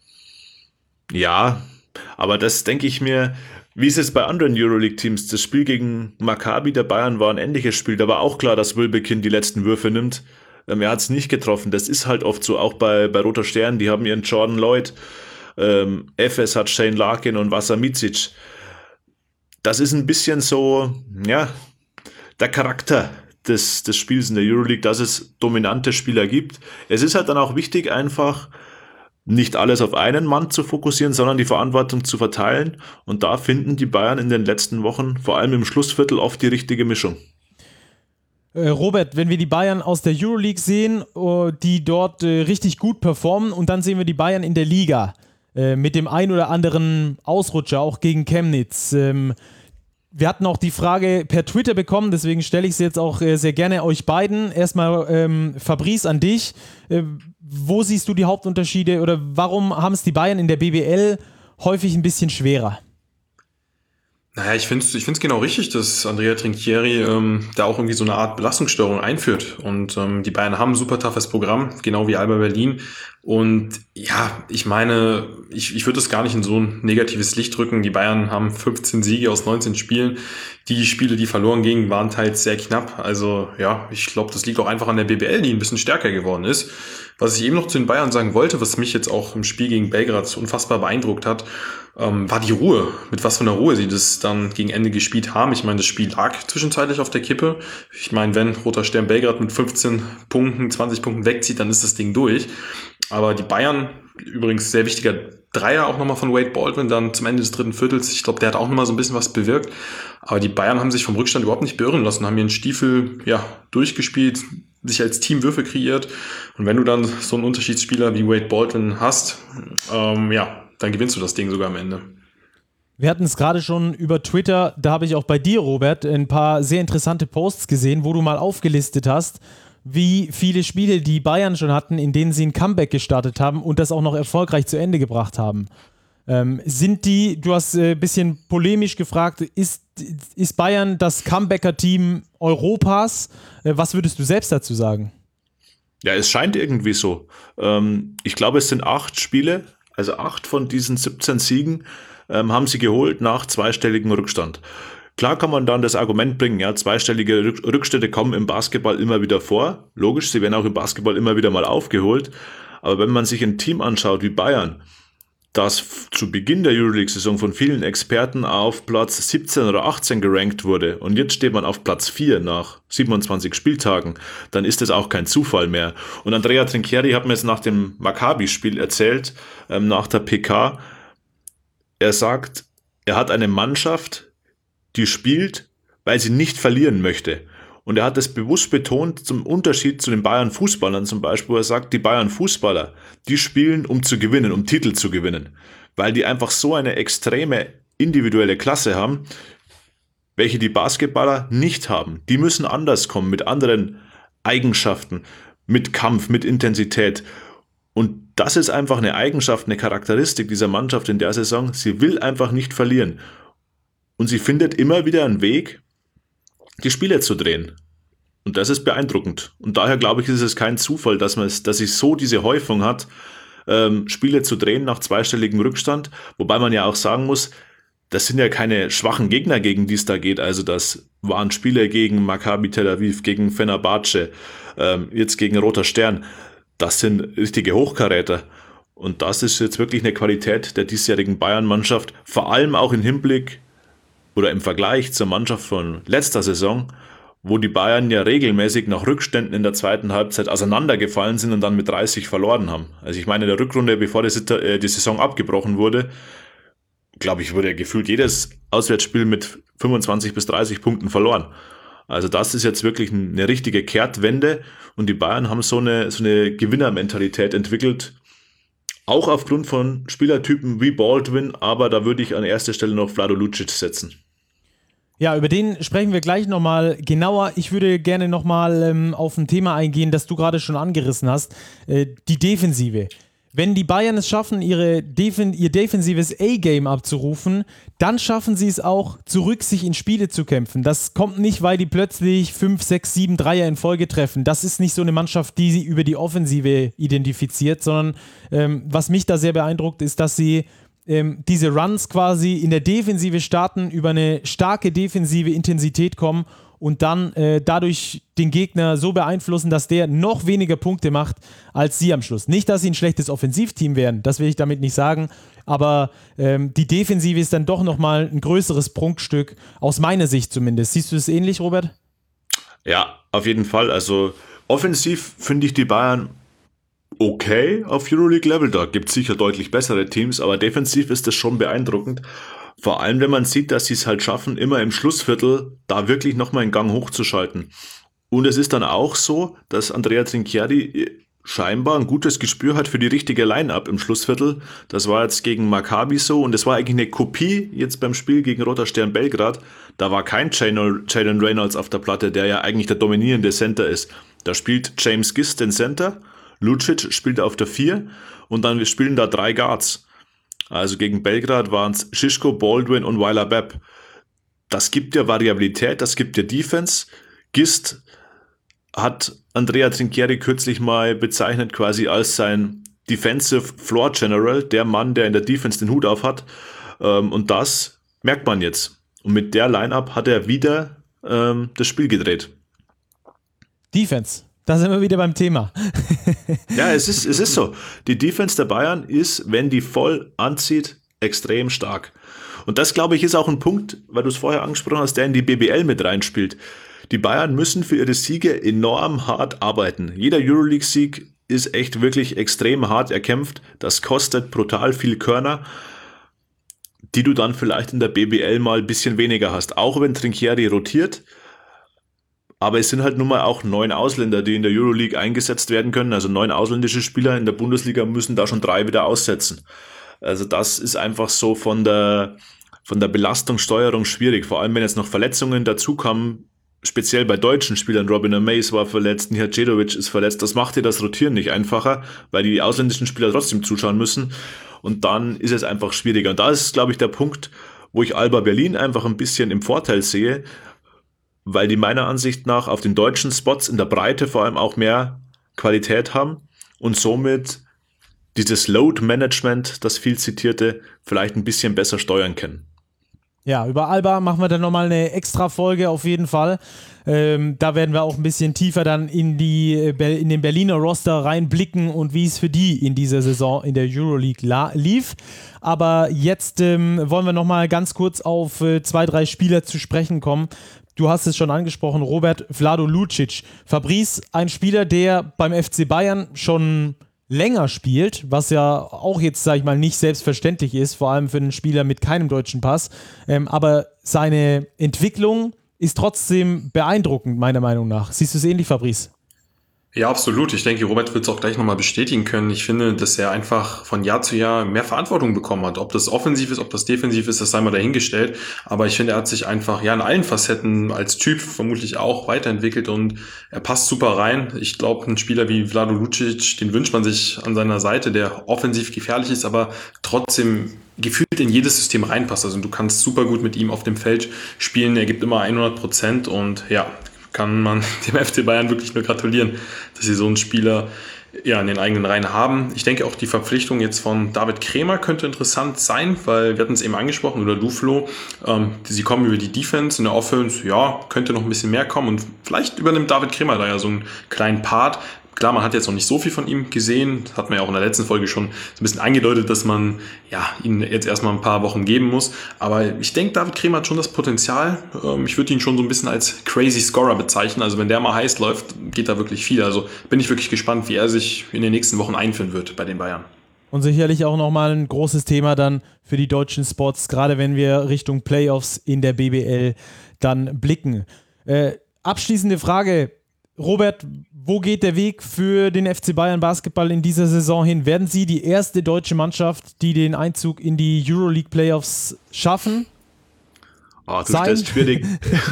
Ja, aber das denke ich mir, wie ist es bei anderen Euroleague-Teams? Das Spiel gegen Maccabi der Bayern war ein ähnliches Spiel. Da war auch klar, dass Wilbekin die letzten Würfe nimmt. Ähm, er hat es nicht getroffen. Das ist halt oft so, auch bei, bei Roter Stern. Die haben ihren Jordan Lloyd. Ähm, Efes hat Shane Larkin und Vasa Micic. Das ist ein bisschen so, ja, der Charakter des, des Spiels in der Euroleague, dass es dominante Spieler gibt. Es ist halt dann auch wichtig, einfach nicht alles auf einen Mann zu fokussieren, sondern die Verantwortung zu verteilen. Und da finden die Bayern in den letzten Wochen, vor allem im Schlussviertel, oft die richtige Mischung. Äh, Robert, wenn wir die Bayern aus der Euroleague sehen, uh, die dort äh, richtig gut performen und dann sehen wir die Bayern in der Liga äh, mit dem ein oder anderen Ausrutscher, auch gegen Chemnitz. Ähm, wir hatten auch die Frage per Twitter bekommen, deswegen stelle ich sie jetzt auch äh, sehr gerne euch beiden. Erstmal ähm, Fabrice an dich. Äh, wo siehst du die Hauptunterschiede oder warum haben es die Bayern in der B B L häufig ein bisschen schwerer? Naja, ich finde es ich find's genau richtig, dass Andrea Trinchieri ähm, da auch irgendwie so eine Art Belastungssteuerung einführt. Und ähm, die Bayern haben ein super toughes Programm, genau wie Alba Berlin. Und ja, ich meine, ich, ich würde das gar nicht in so ein negatives Licht drücken. Die Bayern haben fünfzehn Siege aus neunzehn Spielen. Die Spiele, die verloren gingen, waren teils sehr knapp. Also ja, ich glaube, das liegt auch einfach an der B B L, die ein bisschen stärker geworden ist. Was ich eben noch zu den Bayern sagen wollte, was mich jetzt auch im Spiel gegen Belgrad so unfassbar beeindruckt hat, ähm, war die Ruhe. Mit was für einer Ruhe sie das dann gegen Ende gespielt haben. Ich meine, das Spiel lag zwischenzeitlich auf der Kippe. Ich meine, wenn Roter Stern Belgrad mit fünfzehn Punkten, zwanzig Punkten wegzieht, dann ist das Ding durch. Aber die Bayern, übrigens sehr wichtiger Dreier auch nochmal von Wade Baldwin dann zum Ende des dritten Viertels. Ich glaube, der hat auch nochmal so ein bisschen was bewirkt. Aber die Bayern haben sich vom Rückstand überhaupt nicht beirren lassen, haben ihren Stiefel ja durchgespielt, sich als Team Würfe kreiert. Und wenn du dann so einen Unterschiedsspieler wie Wade Baldwin hast, ähm, ja, dann gewinnst du das Ding sogar am Ende. Wir hatten es gerade schon über Twitter, da habe ich auch bei dir, Robert, ein paar sehr interessante Posts gesehen, wo du mal aufgelistet hast, wie viele Spiele die Bayern schon hatten, in denen sie ein Comeback gestartet haben und das auch noch erfolgreich zu Ende gebracht haben. Ähm, sind die, du hast ein äh, bisschen polemisch gefragt, ist, ist Bayern das Comebacker-Team Europas? Äh, was würdest du selbst dazu sagen? Ja, es scheint irgendwie so. Ähm, ich glaube, es sind acht Spiele, also acht von diesen siebzehn Siegen ähm, haben sie geholt nach zweistelligem Rückstand. Klar kann man dann das Argument bringen, ja, zweistellige Rück- Rückstände kommen im Basketball immer wieder vor. Logisch, sie werden auch im Basketball immer wieder mal aufgeholt. Aber wenn man sich ein Team anschaut wie Bayern, das f- zu Beginn der Euroleague-Saison von vielen Experten auf Platz siebzehn oder achtzehn gerankt wurde und jetzt steht man auf Platz vier nach siebenundzwanzig Spieltagen, dann ist das auch kein Zufall mehr. Und Andrea Trinchieri hat mir jetzt nach dem Maccabi-Spiel erzählt, ähm, nach der P K, er sagt, er hat eine Mannschaft, die spielt, weil sie nicht verlieren möchte. Und er hat das bewusst betont zum Unterschied zu den Bayern-Fußballern zum Beispiel, wo er sagt, die Bayern-Fußballer, die spielen, um zu gewinnen, um Titel zu gewinnen. Weil die einfach so eine extreme individuelle Klasse haben, welche die Basketballer nicht haben. Die müssen anders kommen, mit anderen Eigenschaften, mit Kampf, mit Intensität. Und das ist einfach eine Eigenschaft, eine Charakteristik dieser Mannschaft in der Saison. Sie will einfach nicht verlieren. Und sie findet immer wieder einen Weg, die Spiele zu drehen. Und das ist beeindruckend. Und daher glaube ich, ist es kein Zufall, dass man es, dass sie so diese Häufung hat, ähm, Spiele zu drehen nach zweistelligem Rückstand. Wobei man ja auch sagen muss, das sind ja keine schwachen Gegner, gegen die es da geht. Also das waren Spiele gegen Maccabi Tel Aviv, gegen Fenerbahce, ähm, jetzt gegen Roter Stern. Das sind richtige Hochkaräter. Und das ist jetzt wirklich eine Qualität der diesjährigen Bayern-Mannschaft, vor allem auch im Hinblick oder im Vergleich zur Mannschaft von letzter Saison, wo die Bayern ja regelmäßig nach Rückständen in der zweiten Halbzeit auseinandergefallen sind und dann mit dreißig verloren haben. Also ich meine, in der Rückrunde, bevor die, äh, die Saison abgebrochen wurde, glaube ich, wurde ja gefühlt jedes Auswärtsspiel mit fünfundzwanzig bis dreißig Punkten verloren. Also das ist jetzt wirklich eine richtige Kehrtwende und die Bayern haben so eine, so eine Gewinnermentalität entwickelt, auch aufgrund von Spielertypen wie Baldwin, aber da würde ich an erster Stelle noch Vlado Lucic setzen. Ja, über den sprechen wir gleich nochmal genauer. Ich würde gerne nochmal ähm, auf ein Thema eingehen, das du gerade schon angerissen hast, äh, die Defensive. Wenn die Bayern es schaffen, ihre Defen- ihr defensives A-Game abzurufen, dann schaffen sie es auch, zurück sich in Spiele zu kämpfen. Das kommt nicht, weil die plötzlich fünf, sechs, sieben Dreier in Folge treffen. Das ist nicht so eine Mannschaft, die sie über die Offensive identifiziert, sondern ähm, was mich da sehr beeindruckt, ist, dass sie ähm, diese Runs quasi in der Defensive starten, über eine starke defensive Intensität kommen und dann äh, dadurch den Gegner so beeinflussen, dass der noch weniger Punkte macht als sie am Schluss. Nicht, dass sie ein schlechtes Offensivteam wären, das will ich damit nicht sagen, aber ähm, die Defensive ist dann doch nochmal ein größeres Prunkstück, aus meiner Sicht zumindest. Siehst du es ähnlich, Robert? Ja, auf jeden Fall. Also offensiv finde ich die Bayern okay auf Euroleague-Level. Da gibt es sicher deutlich bessere Teams, aber defensiv ist das schon beeindruckend. Vor allem, wenn man sieht, dass sie es halt schaffen, immer im Schlussviertel da wirklich nochmal einen Gang hochzuschalten. Und es ist dann auch so, dass Andrea Trinchieri scheinbar ein gutes Gespür hat für die richtige Line-Up im Schlussviertel. Das war jetzt gegen Maccabi so und das war eigentlich eine Kopie jetzt beim Spiel gegen Roter Stern Belgrad. Da war kein Jalen Reynolds auf der Platte, der ja eigentlich der dominierende Center ist. Da spielt James Gist den Center, Lucic spielt auf der vier und dann spielen da drei Guards. Also gegen Belgrad waren es Šiško, Baldwin und Weiler Bepp. Das gibt ja Variabilität, das gibt ja Defense. Gist hat Andrea Trinchieri kürzlich mal bezeichnet quasi als sein Defensive Floor General, der Mann, der in der Defense den Hut auf hat. Und das merkt man jetzt. Und mit der Line-Up hat er wieder ähm, das Spiel gedreht. Defense. Da sind wir wieder beim Thema. Ja, es ist, es ist so. Die Defense der Bayern ist, wenn die voll anzieht, extrem stark. Und das, glaube ich, ist auch ein Punkt, weil du es vorher angesprochen hast, der in die B B L mit reinspielt. Die Bayern müssen für ihre Siege enorm hart arbeiten. Jeder Euroleague-Sieg ist echt wirklich extrem hart erkämpft. Das kostet brutal viel Körner, die du dann vielleicht in der B B L mal ein bisschen weniger hast. Auch wenn Trinchieri rotiert. Aber es sind halt nun mal auch neun Ausländer, die in der Euroleague eingesetzt werden können. Also neun ausländische Spieler in der Bundesliga müssen da schon drei wieder aussetzen. Also das ist einfach so von der, von der Belastungssteuerung schwierig. Vor allem, wenn jetzt noch Verletzungen dazukommen, speziell bei deutschen Spielern. Robin Amaze war verletzt, Nihacedovic ist verletzt. Das macht dir das Rotieren nicht einfacher, weil die ausländischen Spieler trotzdem zuschauen müssen. Und dann ist es einfach schwieriger. Und da ist, glaube ich, der Punkt, wo ich Alba Berlin einfach ein bisschen im Vorteil sehe, weil die meiner Ansicht nach auf den deutschen Spots in der Breite vor allem auch mehr Qualität haben und somit dieses Load-Management, das viel zitierte, vielleicht ein bisschen besser steuern können. Ja, über Alba machen wir dann nochmal eine extra Folge auf jeden Fall. Ähm, da werden wir auch ein bisschen tiefer dann in, die, in den Berliner Roster reinblicken und wie es für die in dieser Saison in der Euroleague la- lief. Aber jetzt ähm, wollen wir nochmal ganz kurz auf äh, zwei, drei Spieler zu sprechen kommen. Du hast es schon angesprochen, Robert, Vlado Lucic. Fabrice, ein Spieler, der beim F C Bayern schon länger spielt, was ja auch jetzt, sag ich mal, nicht selbstverständlich ist, vor allem für einen Spieler mit keinem deutschen Pass. Ähm, aber seine Entwicklung ist trotzdem beeindruckend, meiner Meinung nach. Siehst du es ähnlich, Fabrice? Ja, absolut. Ich denke, Robert wird es auch gleich nochmal bestätigen können. Ich finde, dass er einfach von Jahr zu Jahr mehr Verantwortung bekommen hat. Ob das offensiv ist, ob das defensiv ist, das sei mal dahingestellt. Aber ich finde, er hat sich einfach ja in allen Facetten als Typ vermutlich auch weiterentwickelt und er passt super rein. Ich glaube, ein Spieler wie Vlado Lucic, den wünscht man sich an seiner Seite, der offensiv gefährlich ist, aber trotzdem gefühlt in jedes System reinpasst. Also du kannst super gut mit ihm auf dem Feld spielen. Er gibt immer hundert Prozent und ja, kann man dem F C Bayern wirklich nur gratulieren, dass sie so einen Spieler ja in den eigenen Reihen haben. Ich denke auch, die Verpflichtung jetzt von David Krämer könnte interessant sein, weil wir hatten es eben angesprochen, oder du, Flo, ähm, sie kommen über die Defense, in der Offense, ja, könnte noch ein bisschen mehr kommen und vielleicht übernimmt David Krämer da ja so einen kleinen Part. Klar, man hat jetzt noch nicht so viel von ihm gesehen, das hat man ja auch in der letzten Folge schon so ein bisschen angedeutet, dass man ja ihn jetzt erstmal ein paar Wochen geben muss, aber ich denke, David Krämer hat schon das Potenzial. Ich würde ihn schon so ein bisschen als crazy Scorer bezeichnen, also wenn der mal heiß läuft, geht da wirklich viel, also bin ich wirklich gespannt, wie er sich in den nächsten Wochen einführen wird bei den Bayern. Und sicherlich auch nochmal ein großes Thema dann für die deutschen Spots, gerade wenn wir Richtung Playoffs in der B B L dann blicken. Äh, abschließende Frage, Robert, wo geht der Weg für den F C Bayern Basketball in dieser Saison hin? Werden sie die erste deutsche Mannschaft, die den Einzug in die Euroleague Playoffs schaffen? Oh, du stellst, schwierig,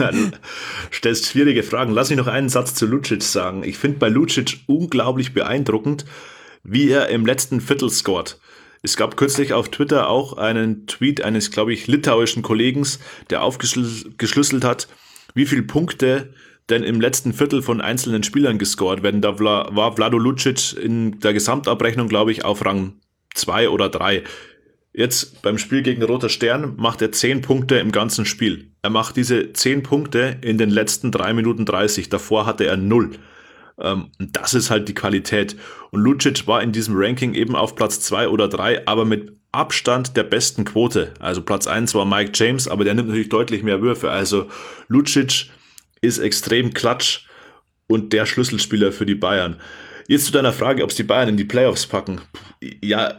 stellst schwierige Fragen. Lass mich noch einen Satz zu Lucic sagen. Ich finde bei Lucic unglaublich beeindruckend, wie er im letzten Viertel scoret. Es gab kürzlich auf Twitter auch einen Tweet eines, glaube ich, litauischen Kollegen, der aufgeschlüsselt hat, wie viele Punkte denn im letzten Viertel von einzelnen Spielern gescored werden. Da war Vlado Lucic in der Gesamtabrechnung, glaube ich, auf Rang zwei oder drei. Jetzt beim Spiel gegen Roter Stern macht er zehn Punkte im ganzen Spiel. Er macht diese zehn Punkte in den letzten drei Minuten dreißig. Davor hatte er null. Ähm, das ist halt die Qualität. Und Lucic war in diesem Ranking eben auf Platz zwei oder drei, aber mit Abstand der besten Quote. Also Platz eins war Mike James, aber der nimmt natürlich deutlich mehr Würfe. Also Lucic ist extrem klatsch und der Schlüsselspieler für die Bayern. Jetzt zu deiner Frage, ob es die Bayern in die Playoffs packen. Ja,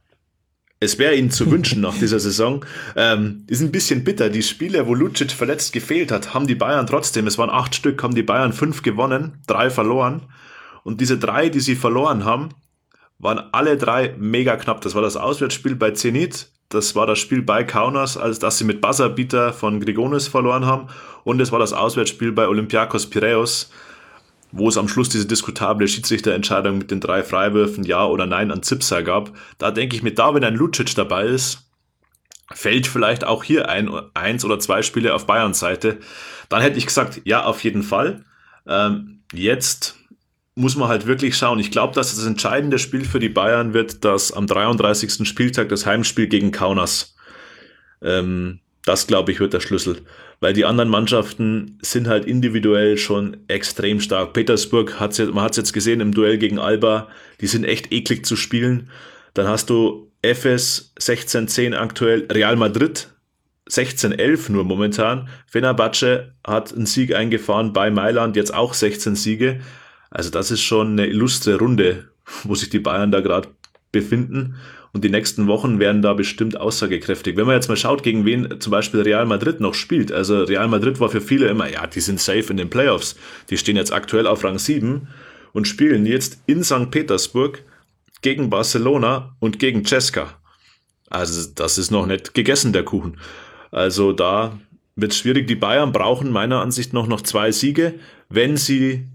es wäre ihnen zu wünschen nach dieser Saison. Ähm, ist ein bisschen bitter. Die Spiele, wo Lucic verletzt gefehlt hat, haben die Bayern trotzdem, es waren acht Stück, haben die Bayern fünf gewonnen, drei verloren. Und diese drei, die sie verloren haben, waren alle drei mega knapp. Das war das Auswärtsspiel bei Zenit, das war das Spiel bei Kaunas, als dass sie mit Buzzerbeater von Grigonis verloren haben. Und es war das Auswärtsspiel bei Olympiakos Piräus, wo es am Schluss diese diskutable Schiedsrichterentscheidung mit den drei Freiwürfen Ja oder Nein an Zipser gab. Da denke ich mir, da wenn ein Lucic dabei ist, fällt vielleicht auch hier ein, eins oder zwei Spiele auf Bayerns Seite. Dann hätte ich gesagt, ja, auf jeden Fall. Ähm, jetzt muss man halt wirklich schauen. Ich glaube, dass das entscheidende Spiel für die Bayern wird, dass am dreiunddreißigsten Spieltag das Heimspiel gegen Kaunas. Ähm, Das, glaube ich, wird der Schlüssel. Weil die anderen Mannschaften sind halt individuell schon extrem stark. Petersburg, hat's jetzt, man hat es jetzt gesehen im Duell gegen Alba, die sind echt eklig zu spielen. Dann hast du Efes sechzehn zehn aktuell, Real Madrid sechzehn elf nur momentan. Fenerbahce hat einen Sieg eingefahren bei Mailand, jetzt auch sechzehn Siege. Also das ist schon eine illustre Runde, wo sich die Bayern da gerade befinden. Und die nächsten Wochen werden da bestimmt aussagekräftig. Wenn man jetzt mal schaut, gegen wen zum Beispiel Real Madrid noch spielt. Also Real Madrid war für viele immer, ja, die sind safe in den Playoffs. Die stehen jetzt aktuell auf Rang sieben und spielen jetzt in Sankt Petersburg gegen Barcelona und gegen Cesca. Also das ist noch nicht gegessen, der Kuchen. Also da wird es schwierig. Die Bayern brauchen meiner Ansicht nach noch zwei Siege. Wenn sie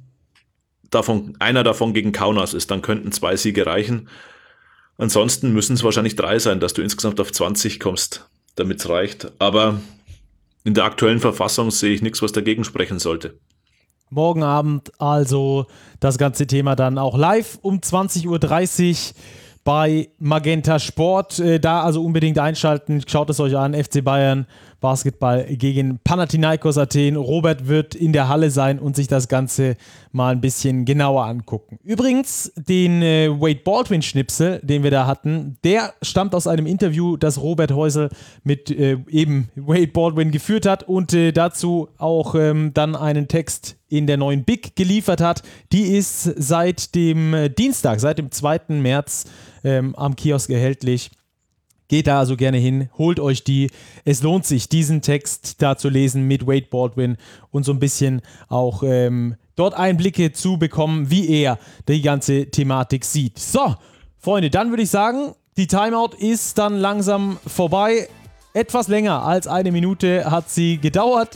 davon, einer davon gegen Kaunas ist, dann könnten zwei Siege reichen. Ansonsten müssen es wahrscheinlich drei sein, dass du insgesamt auf zwanzig kommst, damit es reicht. Aber in der aktuellen Verfassung sehe ich nichts, was dagegen sprechen sollte. Morgen Abend also das ganze Thema dann auch live um zwanzig Uhr dreißig bei Magenta Sport. Äh, da also unbedingt einschalten. Schaut es euch an. F C Bayern Basketball gegen Panathinaikos Athen. Robert wird in der Halle sein und sich das Ganze mal ein bisschen genauer angucken. Übrigens, den äh, Wade Baldwin-Schnipsel, den wir da hatten, der stammt aus einem Interview, das Robert Häusl mit äh, eben Wade Baldwin geführt hat und äh, dazu auch ähm, dann einen Text in der neuen Big geliefert hat. Die ist seit dem äh, Dienstag, seit dem zweiten März ähm, am Kiosk erhältlich. Geht da also gerne hin, holt euch die. Es lohnt sich, diesen Text da zu lesen mit Wade Baldwin und so ein bisschen auch ähm, dort Einblicke zu bekommen, wie er die ganze Thematik sieht. So, Freunde, dann würde ich sagen, die Timeout ist dann langsam vorbei. Etwas länger als eine Minute hat sie gedauert,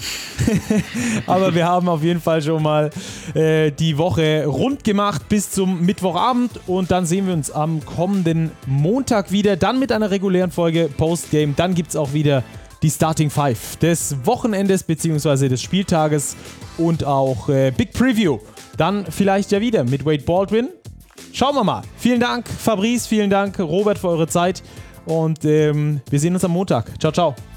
aber wir haben auf jeden Fall schon mal äh, die Woche rund gemacht bis zum Mittwochabend und dann sehen wir uns am kommenden Montag wieder, dann mit einer regulären Folge Postgame. Dann gibt es auch wieder die Starting Five des Wochenendes bzw. des Spieltages und auch äh, Big Preview. Dann vielleicht ja wieder mit Wade Baldwin. Schauen wir mal. Vielen Dank, Fabrice, vielen Dank, Robert, für eure Zeit. Und ähm, wir sehen uns am Montag. Ciao, ciao.